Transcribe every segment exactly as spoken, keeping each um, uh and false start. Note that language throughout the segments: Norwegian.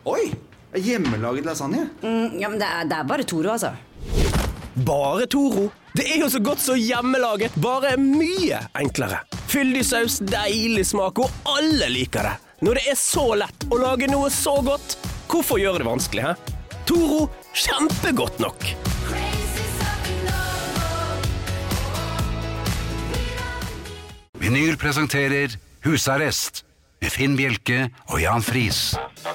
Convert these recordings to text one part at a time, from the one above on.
Oi, hjemmelaget lasagne. Mm, ja, men det er, det er bare Toro, altså. Bare Toro? Det er jo så godt så hjemmelaget, bare mye enklere. Fyldig saus, deilig smak, og alle liker det. Når det er så lett å lage noe så godt, hvorfor gjøre det vanskelig, hæ? Toro, kjempegodt nok. Vinyl presenterer Husarrest med Finn Bjelke og Jan Friis.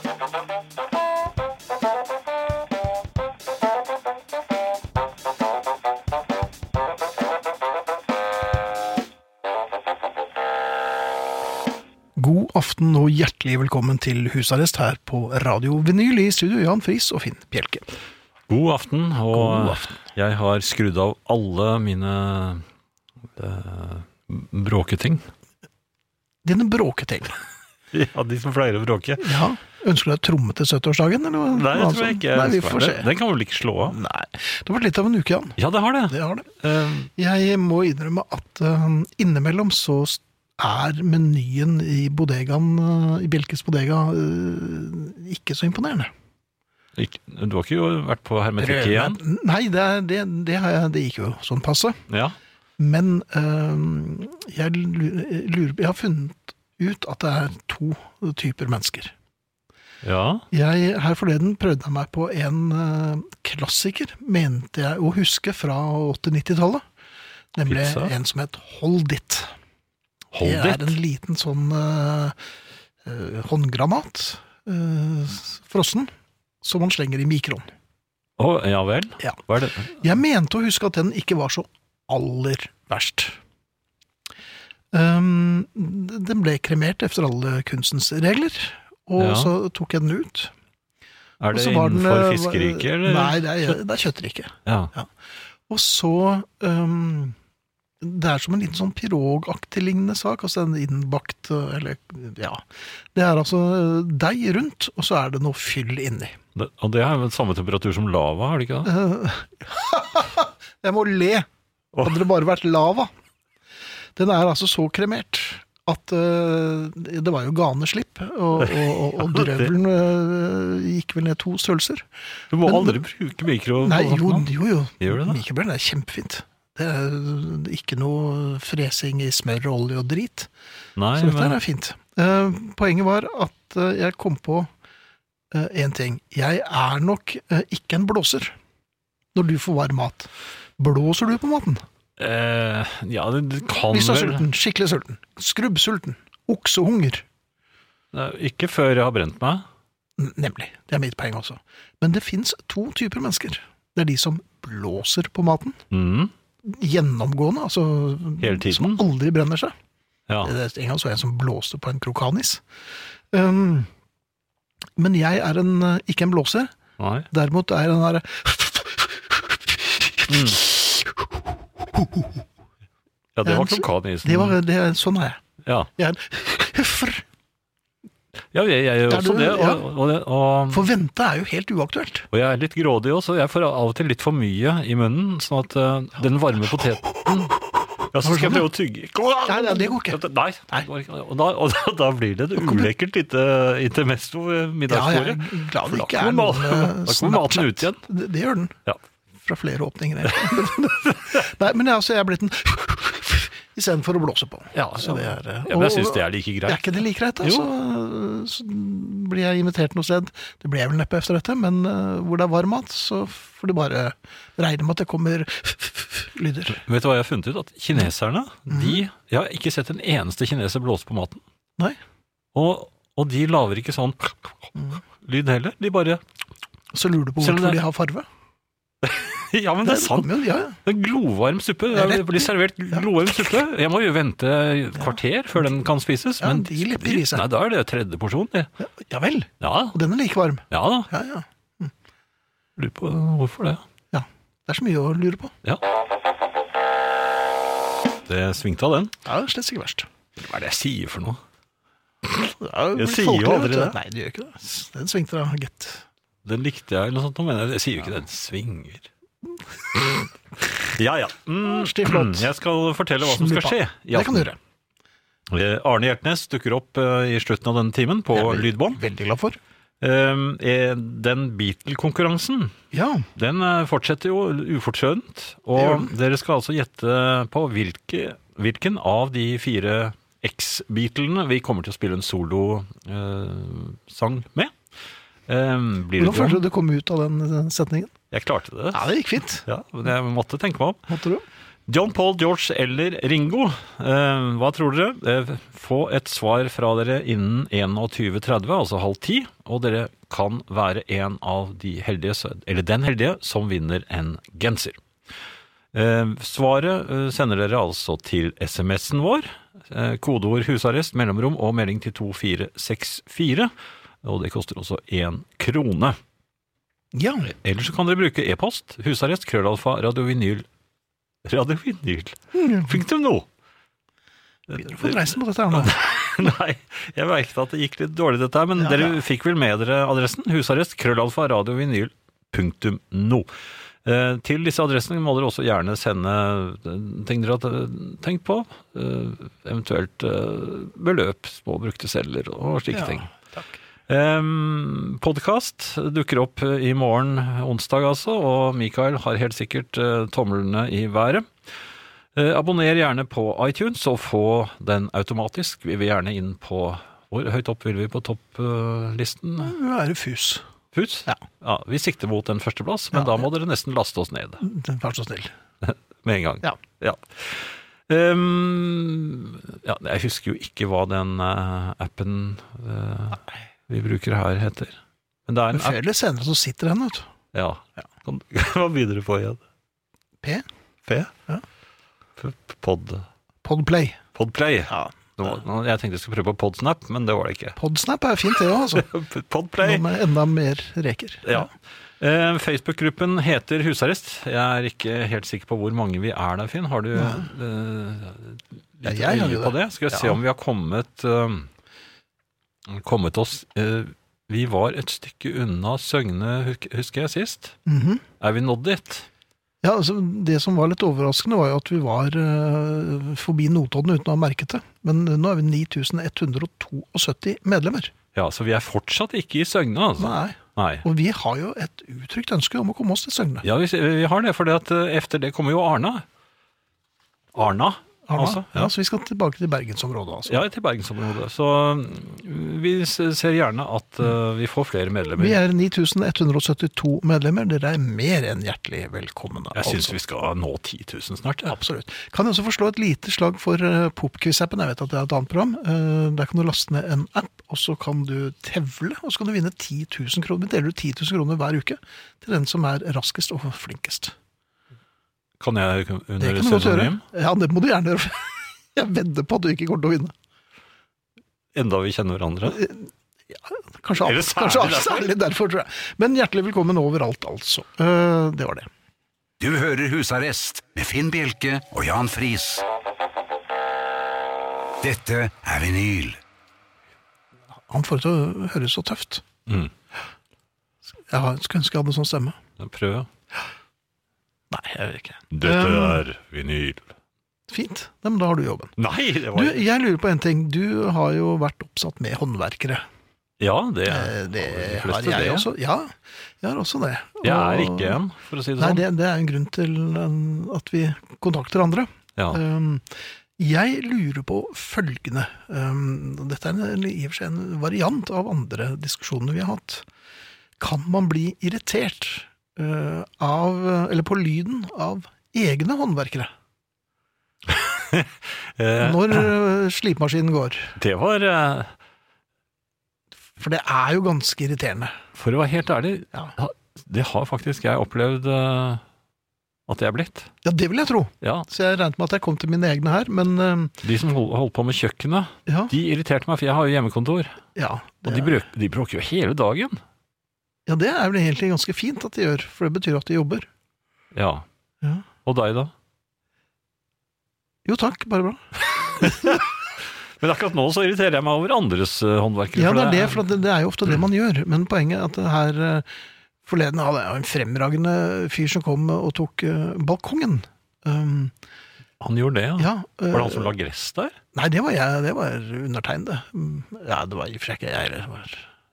God aften og hjertelig velkommen til Husarrest her på Radio Vinyl i studio, Jan Friis og Finn Bjelke. God aften, og God aften. Jeg har skrudd av alle mine uh, bråketing. Dine bråketing? Ja, de som pleier å bråke. Ja, ønsker du deg tromme til syttiårsdagen? Eller? Nei, jeg tror jeg ikke. Nei, vi får se. Den kan vel ikke slå av? Nei, det har vært litt av en uke, Jan. Ja, det har det. Det har det. Uh, Jeg må innrømme at uh, innimellom så er menyen i bodegaen, uh, i Bjelkes bodega, uh, ikke så imponerende. ikke, du har ikke vært på hermetikk igjen? Nei, det, er- det, det, har jeg, det gikk jo sånn passe. Ja. Men uh, jeg lurer Jeg har funnet ut at det er to typer mennesker. Ja. Jeg, her forleden prøvde jeg meg på en uh, klassiker, mente jeg å huske fra åtti-nittitallet. Nemlig Pizza? en som het Hold It. Hold Det er it. en liten sånn uh, uh, håndgranat, uh, frossen, som man slenger i mikroen. Å, ja vel. Ja. Hva er det? Jeg mente å huske at den ikke var så aller verst. Um, den ble kremert efter alle kunstens regler, og Ja. så tok jeg den ut. Er Og det så var den, innenfor uh, fiskeriket, eller? Nei, det er, det er kjøttrike. Ja. Og så um, det er som en liten sånn pirogaktig lignende sak, altså en innbakt, eller ja, det er altså deig rundt, og så er det noe fyll inni. Det, og det er jo samme temperatur som lava, har det ikke det? Jeg må le. Hadde det bare vært lava. Den er altså så kremert at uh, det var jo ganeslipp, og, og, og, og drøvelen uh, gikk vel ned to størrelser. Du må Men- aldri bruke mikro. Nei, jo, jo, jo. Gjør det da? Mikrobølgen er kjempefint. Det er ikke noe fresing i smør, olje og drit. Nei, Så dette men her er fint. Uh, poenget var at uh, jeg kom på uh, en ting. Jeg er nok uh, ikke en blåser når du får varm mat. Blåser du på maten? eh, ja, det, det kan Hvis du er vel sulten, skikkelig sulten, skrubbsulten, oksehunger. Nei, ikke før jeg har brent meg. N- Nemlig, det er mitt poeng også. Men det finnes to typer mennesker. Det er de som blåser på maten, Mhm. gjennomgående, altså Hele tiden? som aldri brenner seg. Ja. Det er en gang så jeg som blåste på en krokanis. Um, men jeg er en, uh, ikke en blåser. Nei. Derimot er jeg den der... Ja, det var krokanisen. Det var, det, er- sånn er jeg. Ja. Jeg er en huffer. Ja, jeg, jeg gjør Er også du- det, ja. og, og, det og, For vente er jo helt uaktuelt. og jeg er litt grådig også, jeg får av og til litt for mye i munnen, sånn at uh, den varme poteten... Ja, så skal jeg prøve å tygge. Nei, nei, det går ikke. Nei, det går ikke. Og, da, og da, da blir det et ulekkert lite intermesto ved Ja, jeg middagsbordet. er glad For det da ikke er kommer noen maten- uh, da kommer maten ut igjen. Det, det gjør den. Ja. Fra flere åpninger. Nei, men altså, jeg er blitt en... I stedet for å blåse på. Ja, Så det er, uh, ja, men jeg og- synes det er like Er greit. ikke det like greit, da? Jo. Så, så blir jeg invitert noe sted. Det blir jeg vel neppe efter dette, men uh, hvor det er varm mat, så får du bare regne med at det kommer lyder. Vet du hva jeg har funnet ut? At kineserne, de, jeg har ikke sett en eneste kineser blåse på maten. Nei. Og, og de laver ikke sånn lyd heller. De bare, Så lurer du på Selv om hvorfor det- de har farve. ja, men det er sant. kommer jo, ja, ja. Det er glovarm suppe. Det er Det rett. blir servert glovarm suppe. Jeg må jo vente et kvarter før den kan spises. Ja, men de lipper i seg. Nei, da er det tredje porsjon. Det. Ja, ja vel, Ja, og den er like varm. ja da. Ja, ja. Lurer på hvorfor det. Det er så mye å lure på. Ja. Det svingte av den. Ja, det er slett ikke verst. Hva er det jeg sier for noe? Ja, Jeg sier jo folkelig, aldri vet du. det. Nei, det gjør ikke det. Den svingte da, gitt. Den likte jeg, eller noe sånt. Nå mener jeg, jeg sier jo ikke den svinger. Ja, ja. Mm, Stiv flott. Jeg skal fortelle hva som skal skje. i Det kan du aften. gjøre. Eh, Arne Hjertnes dukker opp eh, i slutten av denne timen på Jeg er lydbånd. Veldig glad for. Um, den Beatle-konkurransen, Ja, den eh, fortsetter jo ufortrødent, og dere skal altså gjette på hvilke, hvilken av de fire X-Beatlene vi kommer til å spille en solo-sang med. Um, blir hvordan det følte John? du det kom ut av den, den setningen? Jeg klarte det. Ja, det gikk fint. Ja, men jeg måtte tenke meg om. Måtte du? John Paul, George eller Ringo, eh, hva tror dere? Eh, få et svar fra dere innen tjueen tretti, altså halv ti, og dere kan være en av de heldige, eller den heldige, som vinner en genser. Eh, svaret eh, sender dere altså til sms'en vår, eh, kodeord husarrest, mellomrom og melding til to fire seks fire, og det koster også en krone. Ja. Eller så kan dere bruke e-post, husarrest, krøllalfa, radiovinyl, radiovinyl, punktum nå. Begynner å få dreisen på dette her nå. Nei, jeg merket at det gikk litt dårlig dette her, men Ja, dere ja. fikk vel med dere adressen, husarrest, krøllalfa, radiovinyl, punktum nå. Eh, til disse adressene må dere også gjerne sende ting dere har tenkt på, eh, eventuelt eh, beløp, små brukte celler og slike Ja, ting. takk. Um, podcast dukker opp i morgen onsdag altså, og Mikael har helt sikkert uh, tommelene i været. Uh, abonner gjerne på iTunes og få den automatisk. Vi vil gjerne inn på, hvor høyt opp vil vi på topplisten? Uh, Du er fus. Fus? Ja. Ja, vi sikter mot en førsteplass, men Ja, da ja. må dere nesten laste oss ned Vær så snill. med en gang. Ja. Ja. Um, ja, jeg husker jo ikke hva den uh, appen uh, vi bruker her heter. Men det er en Men før eller senere så sitter den, vet du. Ja. Kan- Hva begynner du på igjen? P? P? Ja. P- Pod. Podplay. Podplay. Ja. Nå, nå, jeg tenkte jeg skulle prøve på Podsnap, men det var det ikke. Podsnap er fint det også, altså. Podplay. Nå med enda mer reker. Ja. Eh, Facebook-gruppen heter Husarrest. Jeg er ikke helt sikker på hvor mange vi er der, Finn. Har du eh, litt Ja, jeg har øye jo på det. det? Skal vi se Ja. om vi har kommet, eh, kommet oss... Eh, vi var et stykke unna Søgne, hus- husker jeg sist. Mhm. Er vi nådd dit? Ja, altså, det som var litt overraskende var jo at vi var eh, forbi Notodden uten å ha merket det. Men nå er vi ni tusen ett hundre og syttito medlemmer. Ja, så vi er fortsatt ikke i Søgne, altså. Nei. Nei. Og vi har jo et uttrykt ønske om å komme oss til Søgne. Ja, vi, vi har det, for efter det kommer jo Arna. Arna, Arna? altså. Ja, så vi skal tilbake til Bergensområdet, altså. Ja, til Bergensområdet. Så vi ser gjerne at uh, vi får flere medlemmer. Vi er ni tusen ett hundre og syttito medlemmer. Dere er mer enn hjertelig velkommen. Jeg synes vi skal nå ti tusen snart. Ja. Absolutt. Kan jeg også forslå et lite slag for uh, Popquiz-appen. Jeg vet at det er et annet program. Uh, der kan du laste ned en app, og så kan du tevle, og så kan du vinne ti tusen kroner. Vi deler ut ti tusen kroner hver uke til den som er raskest og flinkest. Kan jeg Det under kan du godt gjøre. pseudonym? Ja, det må du gjerne gjøre. Jeg vedder på at du ikke kommer til å vinne. Enda vi kjenner hverandre. Kanskje, Eller alt, særlig kanskje alt, derfor. særlig derfor, tror jeg. Men hjertelig velkommen overalt, altså. Uh, det var det. Du hører Husarrest med Finn Bjelke og Jan Friis. Dette er vinyl. Han får det til å høres så tøft. Mm. Jeg har- skulle ønske jeg hadde sånn stemme. Prøv. Nei, jeg vet ikke. Dette Um, er vinyl. Fint. Nei, men da har du jobben. Nei, det Du, var... jeg lurer på en ting. Du har jo vært oppsatt med håndverkere. Ja, det Eh, er... Det de har fleste jeg det. også. Ja, jeg har også det. Jeg er Og- ikke en, for å si det Nei, sånn. det, det er en grunn til eh, at vi kontakter andre. Ja. Um, jeg lurer på følgende. Um, dette er en, i og for seg en variant av andre diskusjoner vi har hatt. Kan man bli irritert uh, av, eller på lyden av egne håndverkere? Eh, Når uh, slipemaskinen går. det var... eh, For det er jo ganske irriterende. For å være helt ærlig, Ja. det har faktisk jeg opplevd eh, at jeg er blitt. Ja, det vil jeg tro. Ja, Så jeg regnet med at jeg kom til mine egne her, men uh, de som hold- holdt på med kjøkkenet, ja. de irriterte meg, for jeg har jo hjemmekontor. Ja, Og det, de, brøk, de bråker jo hele dagen. ja, det er vel egentlig ganske fint at de gjør, for det betyr at de jobber. Ja. Ja. Og deg da? Jo takk, bare bra. Men akkurat nå så irriterer jeg meg over andres uh, håndverkere. Ja, for det er det, for det, det er jo ofte det man gjør. Men poenget er at det her eh, forleden hadde jeg en fremragende fyr som kom og tok uh, balkongen. Um, Han gjorde det, ja. ja, uh, Var det han som la gress der? Nei, det var jeg, det var undertegnede. Mm, Ja, det var i og for seg ikke jeg, det var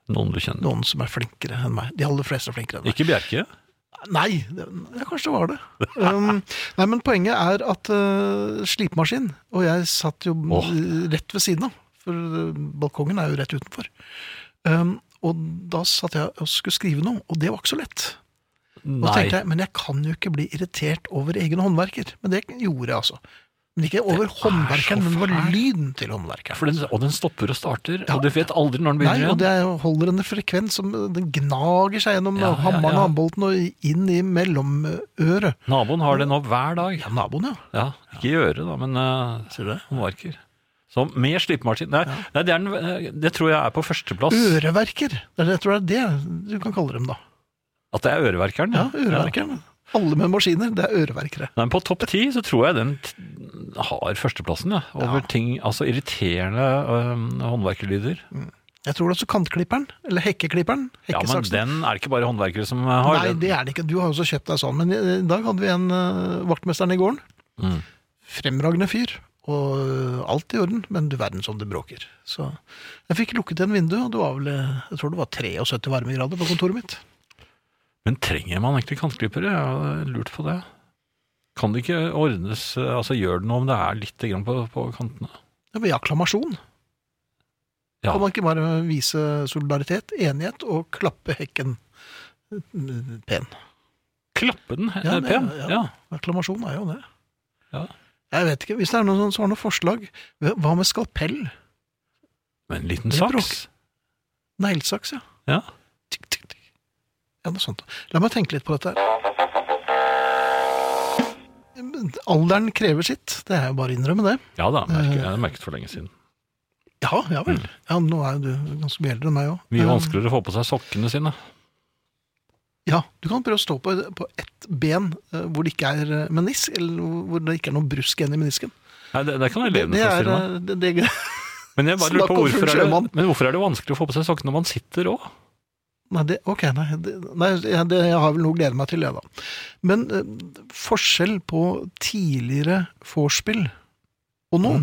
Noen du kjenner. Noen som er flinkere enn meg. De aller fleste er flinkere enn meg. Ikke Bjerke? Nei, det, ja, kanskje det var det. Um, nei, men poenget er at uh, slipemaskin, og jeg satt jo Åh. rett ved siden av, for uh, balkongen er jo rett utenfor. Um, og da satt jeg og skulle skrive noe, og det var ikke så lett. Og Nei. tenkte jeg, men jeg kan jo ikke bli irritert over egen håndverker. Men det gjorde jeg altså. Men ikke over håndverkeren, men det var fælt. lyden til håndverkeren. For den, og den stopper og starter, Ja. og du vet aldri når den Nei, begynner og igjen. det holder en frekvens som den gnager seg gjennom Ja, ja, hammeren ja. og håndbolten og inn i mellomøret. Naboen har det nå hver dag. Ja, naboen, ja. Ja, ikke i øret da, men uh, Ser du det? håndverker. Så med slipemaskin. Nei, nei det, er den, eh, det tror jeg er på førsteplass. Øreverker. Det er, jeg tror det er det du kan kalle dem da. At det er øreverkeren. Ja, øreverkeren. Alle med maskiner, det er øreverkere. Nei, men på topp ti så tror jeg den t har førsteplassen, ja. Over Ja. ting, altså irriterende øh, håndverkerlyder. Jeg tror også kantklipperen, eller hekkeklipperen, Ja, men hekkesaksen. den er det ikke bare håndverkere som har. Nei, den. det er det ikke. Du har jo også kjøpt deg sånn, men i i dag hadde vi en uh, vaktmesteren i gården. Mm. Fremragende fyr, og uh, alt i orden, men du verden som det bråker. Så jeg fikk lukket en vindu, og det var vel, uh, jeg tror det var syttitre varmegrader på kontoret mitt. Men trenger man egentlig kantklippere? Jeg har lurt på det. Kan det ikke ordnes, øh, altså gjør det noe om det er litt grann på, på kantene? Det var akklamasjon. Ja, Kan man ikke bare vise solidaritet, enighet, og klappe hekken uh, pen? klappe den Ja, ja, det- pen. ja. Ja. Akklamasjon er jo det. Ja. Jeg vet ikke, hvis det er noen som har noen forslag, hva med skalpell? Med en liten Det er saks. Neglesaks, ja. Ja. Tikk, tikk, tikk. Ja, noe sånt. La meg tenke litt på dette. Alderen krever sitt, det er jo bare å innrømme det. Ja da, merket, Eh. jeg har merket for lenge siden. Ja, ja vel. Ja, nå er jo du ganske mye eldre enn meg også. Mye Eh, vanskeligere å få på seg sokkene sine. Ja, du kan prøve å stå på, på ett ben eh, hvor det ikke er eh, menisk, eller hvor det ikke er noe brusk igjen i menisken. Nei, det, det kan Det, elevene det er, forestille meg. eh, det, det, Men jeg bare lurer snakk på om hvorfor er, sjømann. det, men hvorfor er det vanskelig å få på seg sokkene når man sitter òg? Nei, det, ok, nei, det, nei jeg, det, jeg har vel noe glede meg til det da. Men eh, forskjell på tidligere vorspiel og nå.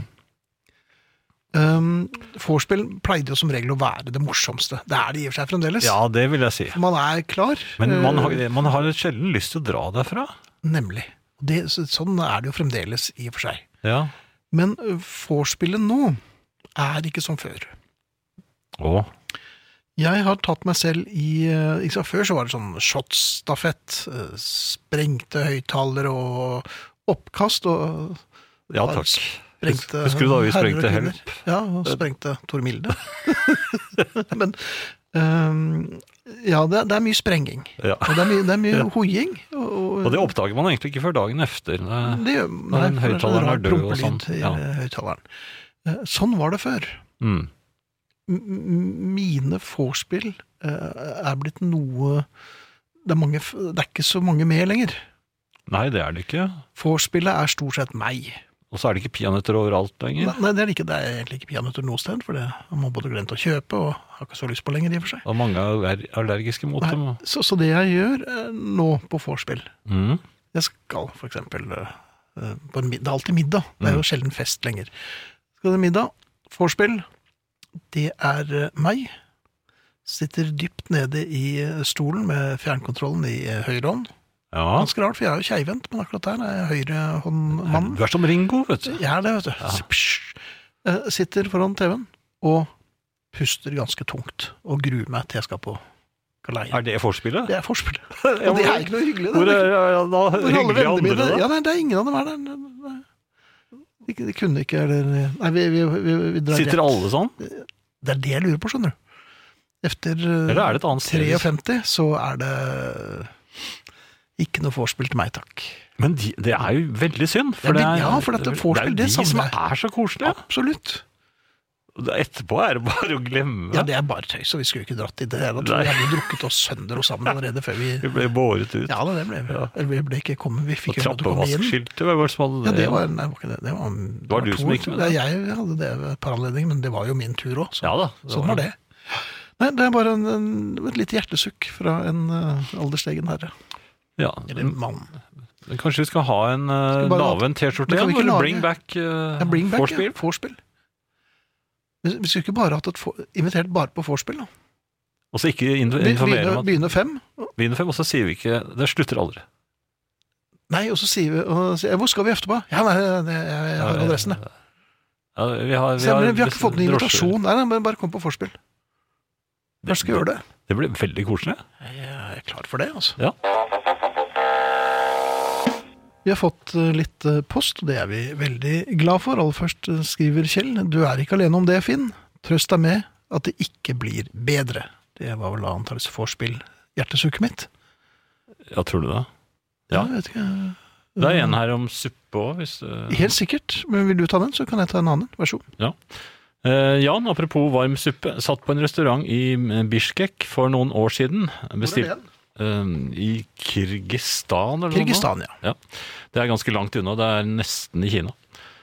Um, vorspiel pleide jo som regel å være det morsomste. Det er det i og for seg fremdeles. Ja, det vil jeg si. For man er klar. Men man har, eh, man har sjelden lyst til å dra derfra. Nemlig. Det, så, sånn er det jo fremdeles i og for seg. Ja. Men eh, vorspielet nå er ikke som før. Å, Jeg har tatt meg selv i eh, ikke sant, før så var det sånn shotsstafett, eh, sprengte høyttalere og oppkast og ja takk. sprengte Husker du da vi herrer og sprengte kvinner. Help? Ja, og sprengte Tormilde. Men ehm, ja, det, det er mye sprenging. Ja. Og det er mye, det er mye Ja. hoiing. Og, Og det oppdager man egentlig ikke før dagen efter. Det, det gjør når den for det er høyttaleren er rar død og prompelyd sånt. i Ja. eh, høyttaleren. Eh, Sånn var det før. mm. M- m- Mine vorspiel eh, er blitt noe det er, mange, f- det er ikke så mange med lenger. Nei, det er det ikke. Vorspielet er stort sett meg. Og så er det ikke peanøtter overalt lenger. Nei, det er, ikke, det er egentlig ikke peanøtter noe sted, for det har man både glemt å kjøpe og har ikke så lyst på lenger i og for seg. Og mange er allergiske mot dem. Nei, så, så det jeg gjør eh, nå på vorspiel, Mm. jeg skal for eksempel eh, på en middag, det er alltid middag, det er jo sjelden fest lenger. Skal det middag, vorspiel, det er eh, meg, sitter dypt nede i eh, stolen med fjernkontrollen i eh, høyre hånd. Ja. Ganske rart, for jeg er jo keivvendt, men akkurat der er jeg høyrehåndmann. Du er som Ringo, vet du. Jeg er det, vet du. Psh. Eh, Sitter foran T V-en og puster ganske tungt og gruer meg til jeg skal på galei. Er det forspillet? Det er forspill. Og det er ikke noe hyggelig. Hvor Det er, er ja, ja, da, ikke, hvor alle hyggelig vennene andre, mine, da? ja, nei, det er ingen av dem er der. Nei, De, de kunne ikke, eller Nei, vi, vi, vi, vi drar Sitter rett. alle sånn? Det er det jeg lurer på, skjønner du. Efter eh, Eller er det et annet sted? femtitre så er det ikke noe vorspiel til meg, takk. Men de, det er jo veldig synd. Ja, det men- er, ja, for dette vorspiel, det er det jo de som savner jeg. er så koselige. Absolutt. Og det- Etterpå er det bare å glemme. Ja, det er bare tøys, og vi skulle ikke dratt i det hele. Nei. Vi hadde jo drukket oss sønder og sammen allerede før vi... Vi ble båret ut. Ja, det ble vi. Ja. Eller vi ble ikke kommet, vi Og fikk jo lov til å komme inn. trappevaskskiltet, hvem var det som hadde Ja, det? det var, nei, det var ikke det. Det var, det var du to, som gikk med det? Ja, jeg hadde det ved et par anledninger, men det var jo min tur også. Så, Ja da. det sånn var det. Nei, det er bare en, en, et lite hjertesukk fra en uh, alderstegen herre. Ja, Eller mann. men kanskje vi skal ha en uh, Skal vi bare lave en T-skjorte Men kan vi igjen? ikke Eller lage- bring back uh, Ja, bring back, vorspiel? ja. Vorspiel. Vi, vi skulle ikke bare hatt et for, invitert bare på vorspiel, da. Og så ikke inf- Be- informere Begynne, om at begynne fem. begynner fem, og så sier vi ikke det slutter aldri. Nei, og så sier vi og, sier, hvor skal vi etterpå? Ja, nei, det, jeg, jeg har adressen, jeg. Ja, vi, har, vi, Så, har, men vi har ikke fått en drosjer. invitasjon. Nei, nei, men bare kom på forspill. Kanskje skal vi gjøre det? Det blir veldig koselig. Jeg er klar for det, altså. Ja. Vi har fått eh, litt eh, post, og det er vi veldig glad for. Aller først eh, skriver Kjell, du er ikke alene om det, Finn. Trøst deg med at det ikke blir bedre. Det var vel antallet forspill. Hjertesukket mitt. Ja, tror du det? Ja. Jeg vet ikke. Det er en her om suppe også, hvis du... Helt sikkert, men vil du ta den, så kan jeg ta en annen. Vær så god. Ja. Eh, Jan, apropos varm suppe, satt på en restaurant i Bishkek for noen år siden. Bestilt, Hvor er det eh, I Kyrgyzstan, eller Kyrgyzstan, noe? Ja. Det er ganske langt unna, det er nesten i Kina.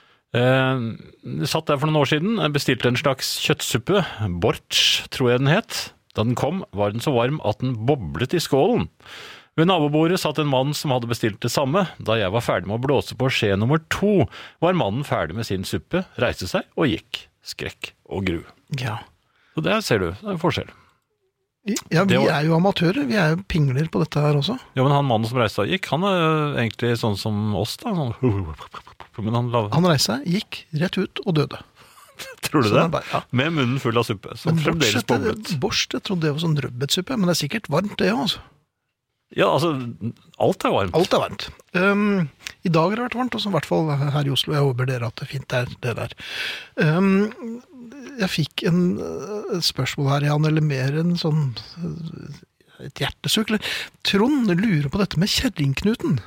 Eh, satt der for noen år siden, bestilte en slags kjøttsuppe, bortsj, tror jeg den het. Da den kom, var den så varm at den boblet i skålen. Ved nabobordet satt en mann som hadde bestilt det samme. Da jeg var ferdig med å blåse på skje nummer to, var mannen ferdig med sin suppe, reiste seg og gikk. Skrekk og gru. Ja. Så der ser du, det er forskjell. Ja, vi Det var- er jo amatører. Vi er jo pingler på dette her også. Ja, men han mannen som reiste seg og gikk, han er jo egentlig sånn som oss da. Sånn, men han la... Han reiste seg, gikk rett ut og døde. Tror du Så det? han bare- ja. Med munnen full av suppe, som Men fremdeles bortsett, boblet. borst, jeg trodde det var sånn rødbetsuppe, men det er sikkert varmt det også, altså. Ja, altså, alt er varmt. Alt er varmt. Um, I dag har det vært varmt, også i hvert fall her i Oslo. Jeg håper dere at det er fint der, det der. Um, jeg fikk en, uh, et spørsmål her, Jan, eller mer enn sånn uh, et hjertesukk. eller- Trond lurer på dette med kjerringknuten.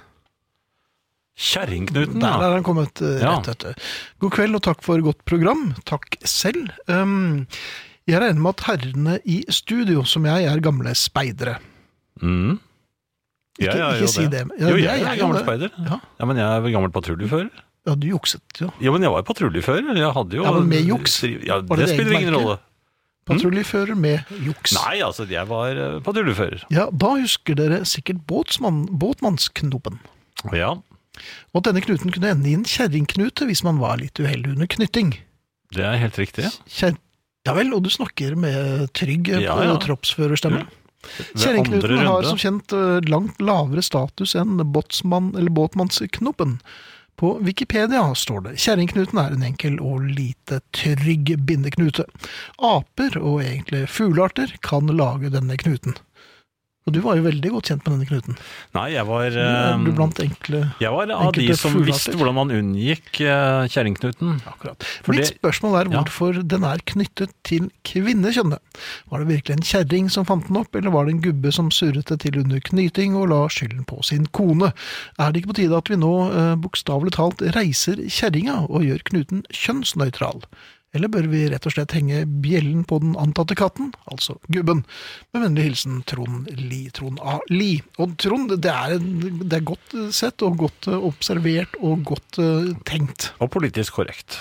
Kjerringknuten, Der ja. er han kommet uh, Ja. rett etter. God kveld og takk for godt program. Takk selv. Um, jeg regner med at herrene i studio, som jeg, er gamle speidere. Mm. Ikke, Jeg er ikke jo si det. Ja, jo, det jeg er er jeg, gammel det. speider. Ja. Ja, men jeg er vel gammel patruljefører. Ja, du jukset jo. Ja, men jeg var patruljefører. Jeg hadde jo... Ja, men med juks? Ja, Var det det spiller eget ingen merke? rolle. Patruljefører med juks. Nei, altså, jeg var eh, patruljefører. Ja, da husker dere sikkert båtsmann, båtmannsknopen. Ja, Og at denne knuten kunne ende i en kjerringknute hvis man var litt uheldig under knytting. det er helt riktig. Kjer... Ja vel, og du snakker med trygg eh, Ja, ja. troppsførerstemme. Ved Kjerringknuten andre har runde. som kjent eh, langt lavere status enn båtsmann eller båtmannsknoppen. På Wikipedia står det kjerringknuten er en enkel og lite trygg bindeknute. Aper og egentlig fuglearter kan lage denne knuten. Og du var jo veldig godt kjent med denne knuten. Nei, jeg var... Er eh, du blant enkle... Jeg var av de enkelte som fuglearter? visste hvordan man unngikk eh, kjerringknuten. Akkurat. For Mitt det- spørsmål er Ja. hvorfor den er knyttet til kvinnekjønnet. Var det virkelig en kjerring som fant den opp, eller var det en gubbe som surret det til under knyting og la skylden på sin kone? Er det ikke på tide at vi nå eh, bokstavelig talt reiser kjerringa og gjør knuten kjønnsnøytral? Eller bør vi rett og slett henge bjellen på den antatte katten, altså gubben? Med vennlig hilsen Trond Li, Trond A. Li. Og Trond, det er, det er godt sett og godt observert og godt eh, tenkt. Og politisk korrekt.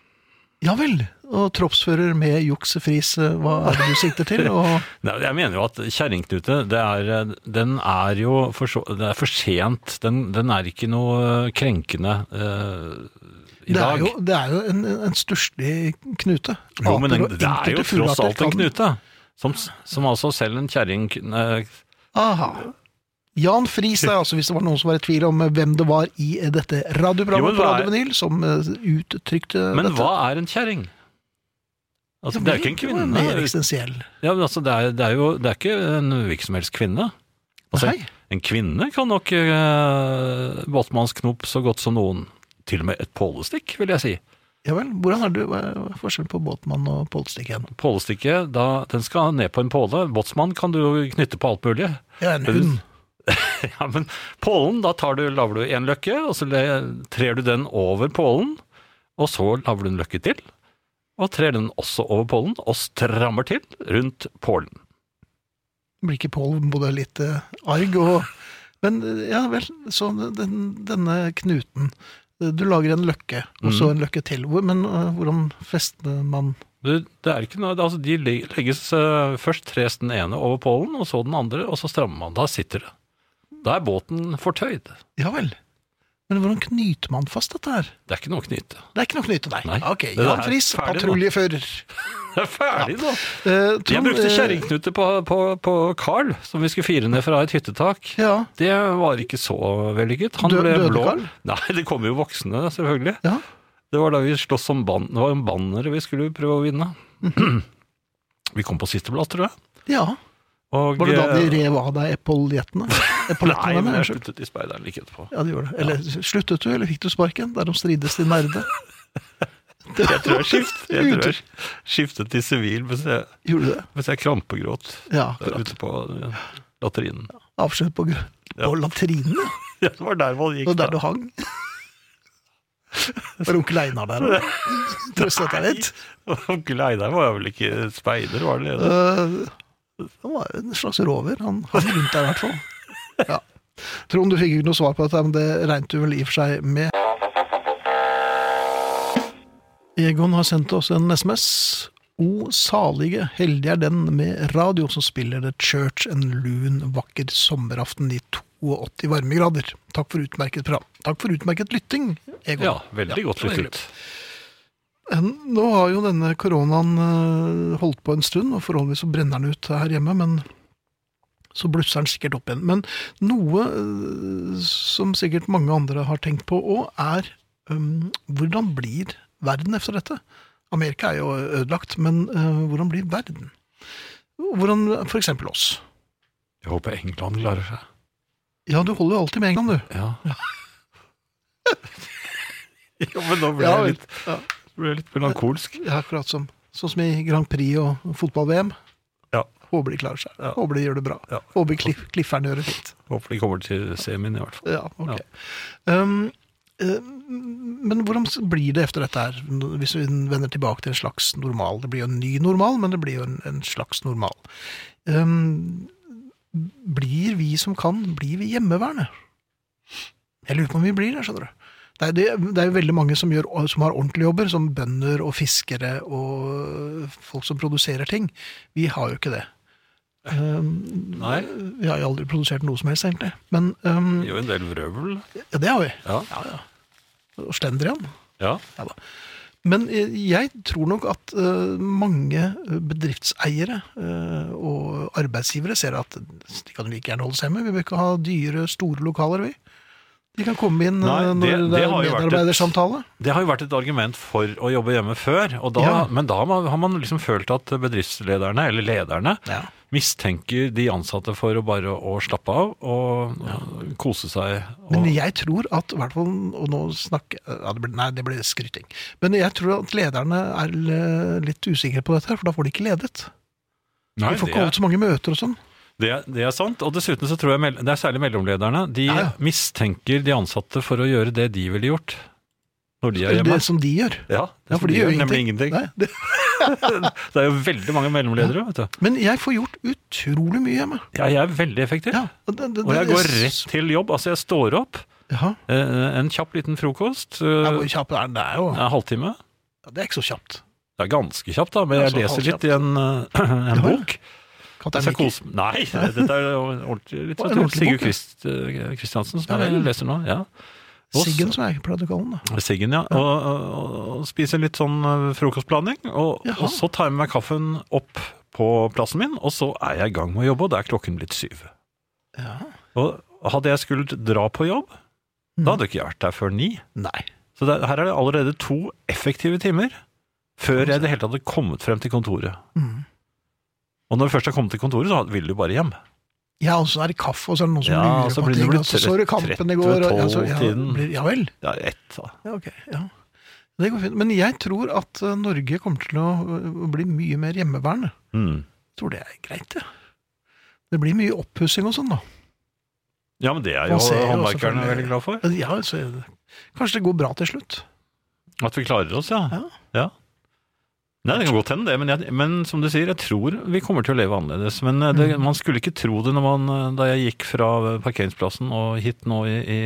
Ja vel, og troppsfører med juksefris, eh, hva er det du sikter til? Og, Nei, jeg mener jo at kjerringknute, det er, eh, den er jo for, så, det er for sent. Den, den er ikke noe krenkende eh, i det, dag. er jo, det er jo en, en stusslig knute. Jo, men Aper den, og det er enkelte jo tross fuglearter alt en kan- knute. Som, som altså selv en kjerring eh, Aha. Jan Friis er altså, hvis det var noen som var i tvil om hvem det var i dette Jo, radioprogrammet men på hva er- Radio Vinyl, som eh, uttrykte Men dette. hva er en kjerring? Altså, Ja, det er jo ikke en det var kvinne. Mer eksistensiell. Ja, men altså, det, er, det er jo det er ikke en hvilken som helst kvinne. Altså, Nei. en kvinne kan nok uh, båtmannsknop så godt som noen. Til og med et pålestikk, vil jeg si. Ja vel, hvordan er det, hva er forskjellen på båtmann og polstikk igjen? Pålestikket, da, den skal ned på en påle. Båtsmann kan du jo knytte på alt mulig. Ja, en hund. Ja, men pålen, da tar du, laver du en løkke, og så le, trer du den over pålen, og så laver du en løkke til, og trer den også over pålen, og strammer til rundt pålen. Blir ikke Pål både litt eh, arg og... Men eh, ja vel, så den, denne knuten, eh, du lager en løkke, og så en løkke til. Hvor- Men eh, hvordan fester man... Det, det er ikke noe, altså de leg- legges uh, først tres den ene over pålen, og så den andre, og så strammer man. Da sitter det. Da er båten fortøyd. Ja vel. Men hvordan knyter man fast dette her? Det er ikke noe å knyte. Det er ikke noe å knyte, nei. Nei. Ok, Det Jan er Friis, ferdig nå. patruljefører. Det er ferdig nå. Eh, Trond, Jeg brukte eh, kjerringknute på, på, på Carl, som vi skulle fire ned fra et hyttetak. Ja, Det var ikke så vellykket. Han Dø- ble døde blå. Carl? Nei, det kom jo voksne, selvfølgelig. ja. Det var da vi slåss om ban det var en bannere vi skulle prøve å vinne. Vi kom på siste plass, tror jeg. ja. Og, Var det da de eh, rev av deg epoljettene? Epoljettene, Nei, men mener jeg jeg. sluttet i speideren like etterpå. Ja, de gjorde det. Eller sluttet du, eller fikk du sparken? Der de strides til nerde. Jeg tror jeg, skift, jeg, tror jeg skiftet til sivil mens jeg, Gjorde du det? mens jeg krampegråt Ja, der akkurat. ute på eh, latrinen. Avskjed på, gr- Ja. på latrinen, ja. Ja, det var der man Det gikk var der da. du hang. Var onkel Einar der og trøstet deg litt? Onkel Einar var vel ikke speider, var det det? Uh, han var en slags rover. Han hang rundt der i hvert fall. Ja. Trond, du fikk ikke noe svar på dette, men det regnet du vel i og for seg med. Egon har sendt oss en sms. O salige, heldig er den med radio som spiller The Church en lun, vakker sommeraften i åttito varmegrader. Takk for utmerket program. Takk for utmerket lytting, Egon. Ja, veldig godt det var lyttet. Nå har jo denne koronaen eh, holdt på en stund, og forholdsvis så brenner den ut her hjemme, men så blusser den sikkert opp igjen. Men noe eh, som sikkert mange andre har tenkt på også, er um, hvordan blir verden efter dette? Amerika er jo ødelagt, men uh, hvordan blir verden? Hvordan, for eksempel oss. Jeg håper England klarer seg. Ja, du holder jo alltid med England, du. Ja. Ja, men nå ble Ja, jeg vel. litt, Ja. ble jeg litt melankolsk. Ja, akkurat som, sånn som i Grand Prix og fotball-V M. Ja. Håper de klarer seg. Ja. Håper de gjør det bra. Ja. Håper kliff, klifferen gjør det fint. Håper de kommer til semien i hvert fall. Ja, ok. Um, eh, men hvordan blir det efter dette her, hvis vi vender tilbake til en slags normal? Det blir jo en ny normal, men det blir jo en, en slags normal. Um, blir vi som kan, blir vi hjemmeværende? Jeg lurer på om vi blir det, skjønner du. Det er, det, det er jo veldig mange som, gjør, som har ordentlige jobber, som bønder og fiskere og folk som produserer ting. Vi har jo ikke det. Um, Nei. Vi har jo aldri produsert noe som helst, egentlig. Men um, Det er jo en del vrøvl. ja, det har vi. Ja. Ja, ja. Og Stendrian. Ja. Ja da. Men eh, jeg tror nok at eh, mange bedriftseiere eh, og arbeidsgivere ser at de kan like gjerne holde seg med. Vi bør ikke ha dyre, store lokaler, vi. De kan komme inn Nei, eh, det- når det, det er har jo vært et- medarbeidersamtale. Det har jo vært et argument for å jobbe hjemme før, og da, Ja. men da har man, har man liksom følt at bedriftslederne, eller lederne, Ja. mistenker de ansatte for å bare å slappe av og kose seg. Og, Men jeg tror at, i hvert fall, og nå snakker ja, det ble, Nei, det ble skryting. Men jeg tror at lederne er eh, litt usikre på dette, her, for da får de ikke ledet. Nei, De får det, ikke holdt er, så mange møter og sånn. det, er, det er sant, og dessuten så tror jeg mell- det er særlig mellomlederne. De Ja, ja. mistenker de ansatte for å gjøre det de ville gjort når de er hjemme. Det som de gjør. Ja, Ja, for de gjør nemlig ingenting. ingenting. Nei, det, Det er jo veldig mange mellomledere, vet du. men jeg får gjort utrolig mye hjemme. Ja, jeg er veldig effektiv. Ja, og, det, det, Og jeg det- går rett til jobb. Altså, jeg står opp, Ja, eh, en kjapp liten frokost, ja, eh, hvor kjapt er det? Det er jo en halvtime. ja, Det er ikke så kjapt. Det er ganske kjapt, da, men jeg Altså, leser litt halvkjapt. i en, eh, en Ja, bok. Kaptein Hvis jeg Mikke. koser- Nei, dette er jo ordentlig Å, en litteratur. ordentlig Sigurd bok, ja. Christ, eh, Christiansen, som Ja, jeg vel. leser nå. Ja. Og Siggen, som jeg pleide å kalle den. da. Siggen, ja. Og, og, og spiser litt sånn eh, frokostblanding. Og, Jaha. og så tar jeg med meg kaffen opp på plassen min, og så er jeg i gang med å jobbe, og det er klokken blitt syv. Ja. Og hadde jeg skulle dra på jobb, Mm. da hadde jeg ikke vært der før ni. Nei. Så det, her er det allerede to effektive timer før jeg i det hele tatt hadde kommet frem til kontoret. Mm. Og når du først har kommet til kontoret, så vil du bare hjem. Ja, og så er det kaffe, og så er det noen som Ja, lurer så på blir det ting. blitt Og så så du kampen i går. Og, ja, så, ja, tretti, blir, ja vel. Ja, ett, da. Ja, ok. Ja. Det går fint. Men jeg tror at eh, Norge kommer til å å bli mye mer hjemmeværende. Mm. Jeg tror det er greit, ja. Det blir mye oppussing og sånn, da. Ja, men det er jo Man ser jo håndverkerne selvfølgelig- veldig glad for. Ja, så kanskje det går bra til slutt. At vi klarer oss, ja. Ja. ja. Nei, det kan godt hende det, men, jeg, men som du sier, jeg tror vi kommer til å leve annerledes. Men eh, det, man skulle ikke tro det når man, eh, da jeg gikk fra parkeringsplassen og hit nå i, i,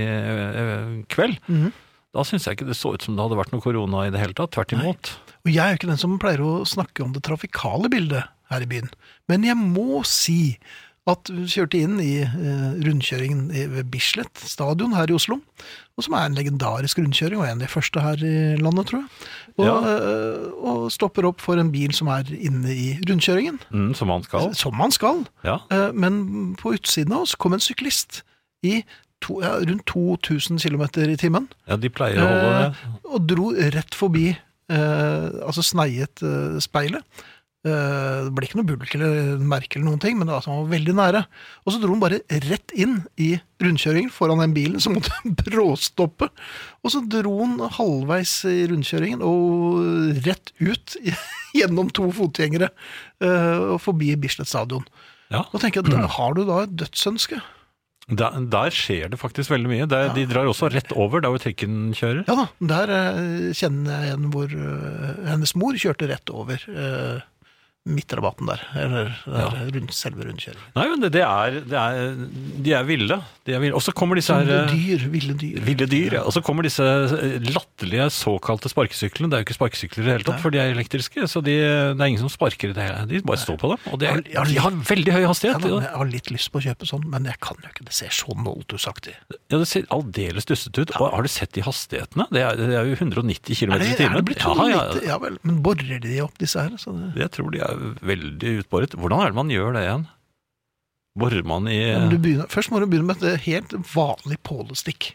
i kveld. Mhm. Da synes jeg ikke det så ut som det hadde vært noe korona i det hele tatt, tvert imot. Og jeg er jo ikke den som pleier å snakke om det trafikale bildet her i byen. Men jeg må si at vi kjørte inn i eh, rundkjøringen ved Bislett stadion her i Oslo, og som er en legendarisk rundkjøring, og en av de første her i landet, tror jeg. Og, Ja. eh, og stopper opp for en bil som er inne i rundkjøringen, Mm, som man skal. som man skal. Ja. Eh, men på utsiden av oss kom en syklist i to, ja, rundt to tusen kilometer i timen, ja, de pleier å holde det. og dro rett forbi, eh, altså sneiet eh, speilet. Eh, det ble ikke noe bulk eller merke eller noen ting, men det var, altså, han var veldig nære. Og så dro han bare rett inn i rundkjøringen foran den bilen, som måtte bråstoppe. Og så dro han halvveis i rundkjøringen og rett ut gjennom to fotgjengere eh, og forbi Bislett stadion. Ja. Og tenker jeg, da har du da et dødsønske? Der, der skjer det faktisk veldig mye. Der, De drar også rett over der hvor trikken kjører. Ja da, der eh, kjenner jeg igjen hvor eh, hennes mor kjørte rett over eh, midtrabatten der, eller der, Ja. rundt selve rundkjøringen. Nei, men det, det, er, det er De er ville. De er ville. Og så kommer disse Som her eh, dyr, ville dyr. ville dyr. Ja. Og så kommer disse latterlige såkalte sparkesyklene. Det er jo ikke sparkesykler i det hele tatt, for de er elektriske. Så de, det er ingen som sparker i det hele. De bare står på dem. Og de, er, Ja, de har veldig høy Ja, hastighet. da, jeg har litt lyst på å kjøpe sånn, men jeg kan jo ikke, det ser så noldusaktig. Ja, Det ser aldeles dusset ut. Og har du sett de hastighetene? Det er, det er jo hundre og nitti Er kilometer det, i timen. er det blitt sånn ja, litt? ja, Ja vel, men borer de opp disse her? Så det, Jeg tror de er veldig utboret. Hvordan er det man gjør det igjen? Borer man i ja, men du begynner, først må du begynne med et helt vanlig pålestikk.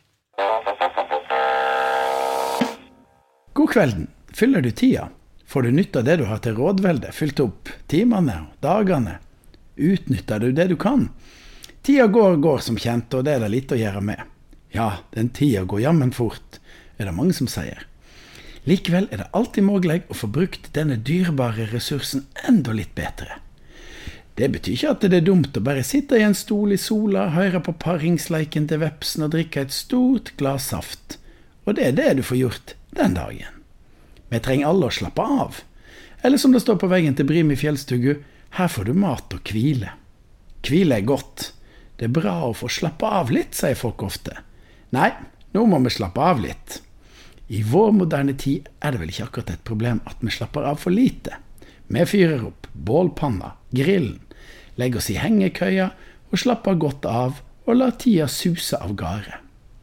God kvelden. Fyller du tida? Får du nytt av det du har til rådvelde? Fylt opp timene og dagene? Utnytter du det du kan? Tida går og går som kjent, og det er det litt å gjøre med. Ja, den tida går jammen fort, er det mange som sier. Likevel er det alltid mulig å få brukt denne dyrebare ressursen enda litt bedre. Det betyr ikke at det er dumt å bare sitte i en stol i sola, høre på paringsleiken til vepsen og drikke et stort glas saft. Og det er det du får gjort den dagen. Vi trenger alle å slappe av. Eller som det står på veggen til Brim i Fjellstugu, her får du mat og hvile. Hvile er godt. Det er bra å få slappe av litt, sier folk ofte. Nei, nå må vi slappe av litt. I vår moderne tid er det vel ikke akkurat et problem at vi slapper av for lite. Vi fyrer opp bålpanna, grillen, legger oss i hengekøya og slapper godt av og lar tida suse av gare.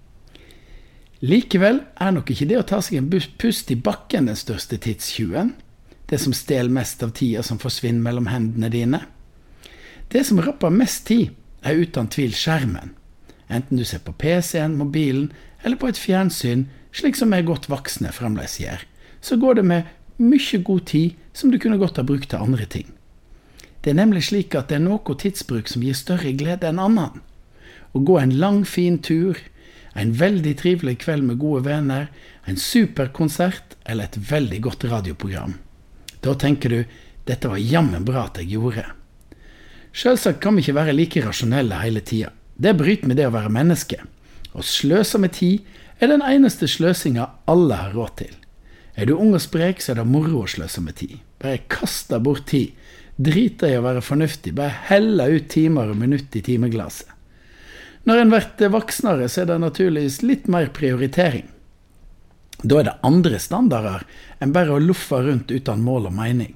Likevel er nok ikke det å ta seg en pust i bakken den største tidstjuven, det som stel mest av tida som forsvinner mellom hendene dine. Det som rapper mest tid er uten tvil skjermen, enten du ser på P C-en, mobilen eller på et fjernsyn, slik som er godt voksne fremdeles gjør, så går det med mye god tid som du kunne godt ha brukt til andre ting. Det er nemlig slik at det er noe tidsbruk som gir større glede enn annen. Å gå en lang, fin tur, en veldig trivelig kveld med gode venner, en superkonsert eller et veldig godt radioprogram. Da tenker du, dette var jammen bra at jeg gjorde. Selvsagt kan vi ikke være like rasjonelle hele tida. Det bryter med det å være menneske. Å sløse med tid er den eneste sløsinga alle har råd til. Er du ung og sprek, så er det moro å sløse med tid. Bare kast deg bort tid. Drit deg i å være fornuftig. Bare helle ut timer og minutter i timeglasset. Når en blir voksnere, så er det naturligvis litt mer prioritering. Da er det andre standarder enn bare å luffe rundt uten mål og mening.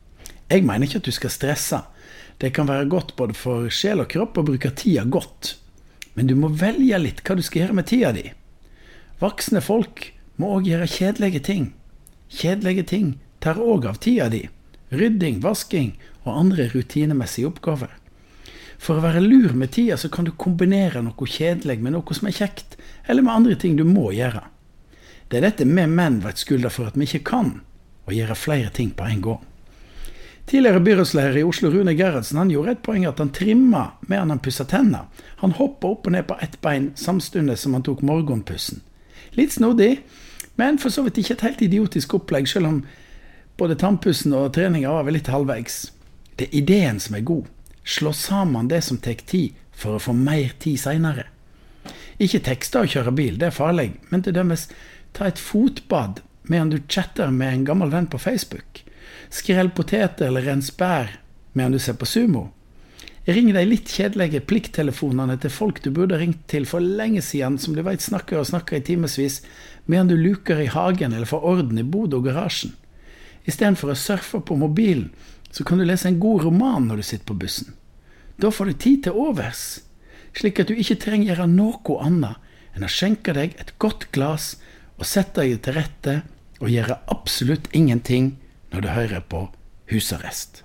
Jeg mener ikke at du skal stresse. Det kan være godt både for sjel og kropp å bruke tida godt. Men du må velge litt hva du skal gjøre med tida di. Voksne folk må også gjøre kjedelige ting. Kjedelige ting tar også av tida di. Rydding, vasking og andre rutinemessige oppgaver. For å være lur med tida så kan du kombinere noe kjedelig med noe som er kjekt, eller med andre ting du må gjøre. Det er dette vi menn vet skulda for at vi ikke kan, å gjøre flere ting på en gang. Tidligere byrådslærer i Oslo, Rune Gerhardsen, han gjorde et poeng at han trimma med han pusset tenner. Han hoppet opp og ned på ett bein samstundes som han tok morgenpussen. Litt snodig, men for så vidt ikke et helt idiotisk opplegg, selv om både tannpussen og treninga var vel litt halvveis. Det er ideen som er god. Slå sammen det som tek tid for å få mer tid senere. Ikke tekste og kjøre bil, det er farlig, men til dømes ta et fotbad medan du chatter med en gammel venn på Facebook. Skrell poteter eller rens bær medan du ser på sumo. Ring de litt kjedelige plikttelefonene til folk du burde ringt til for lenge siden, som du vet snakker og snakker i timesvis, medan du luker i hagen eller får orden i bod og garasjen. I stedet for å surfe på mobilen, så kan du lese en god roman når du sitter på bussen. Da får du tid til overs, slik at du ikke trenger gjøre noe annet enn å skjenke deg et godt glas og sette deg til rette og gjøre absolutt ingenting når du hører på husarrest.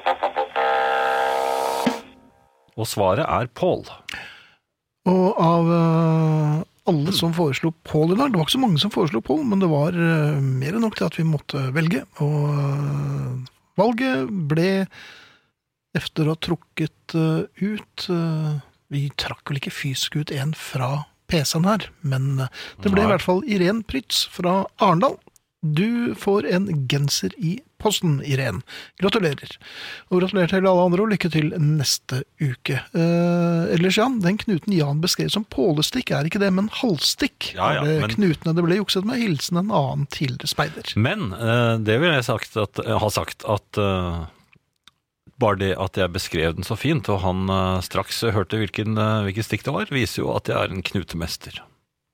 Og svaret er Pål. Og av uh, alle som foreslo Pål i dag, det var ikke så mange som foreslo Pål, men det var uh, mer enn nok til at vi måtte velge. Og uh, valget ble efter å ha trukket uh, ut, uh, vi trakk vel ikke fysisk ut en fra P C-en her, men uh, det ble Nei. I hvert fall Irene Prytz fra Arendal. Du får en genser i posten, Irene. Gratulerer. Og gratulerer til alle andre, og lykke til neste uke. Eh, ellers, Jan, den knuten Jan beskrev som pålestikk, er ikke det, men halsstikk. Ja, ja, det men... knutene det ble jukset med, hilsen en annen tidligere speider. Men eh, det vil jeg sagt at, ha sagt at uh, bare det at jeg beskrev den så fint, og han uh, straks hørte hvilken, uh, hvilken stikk det var, viser jo at jeg er en knutemester.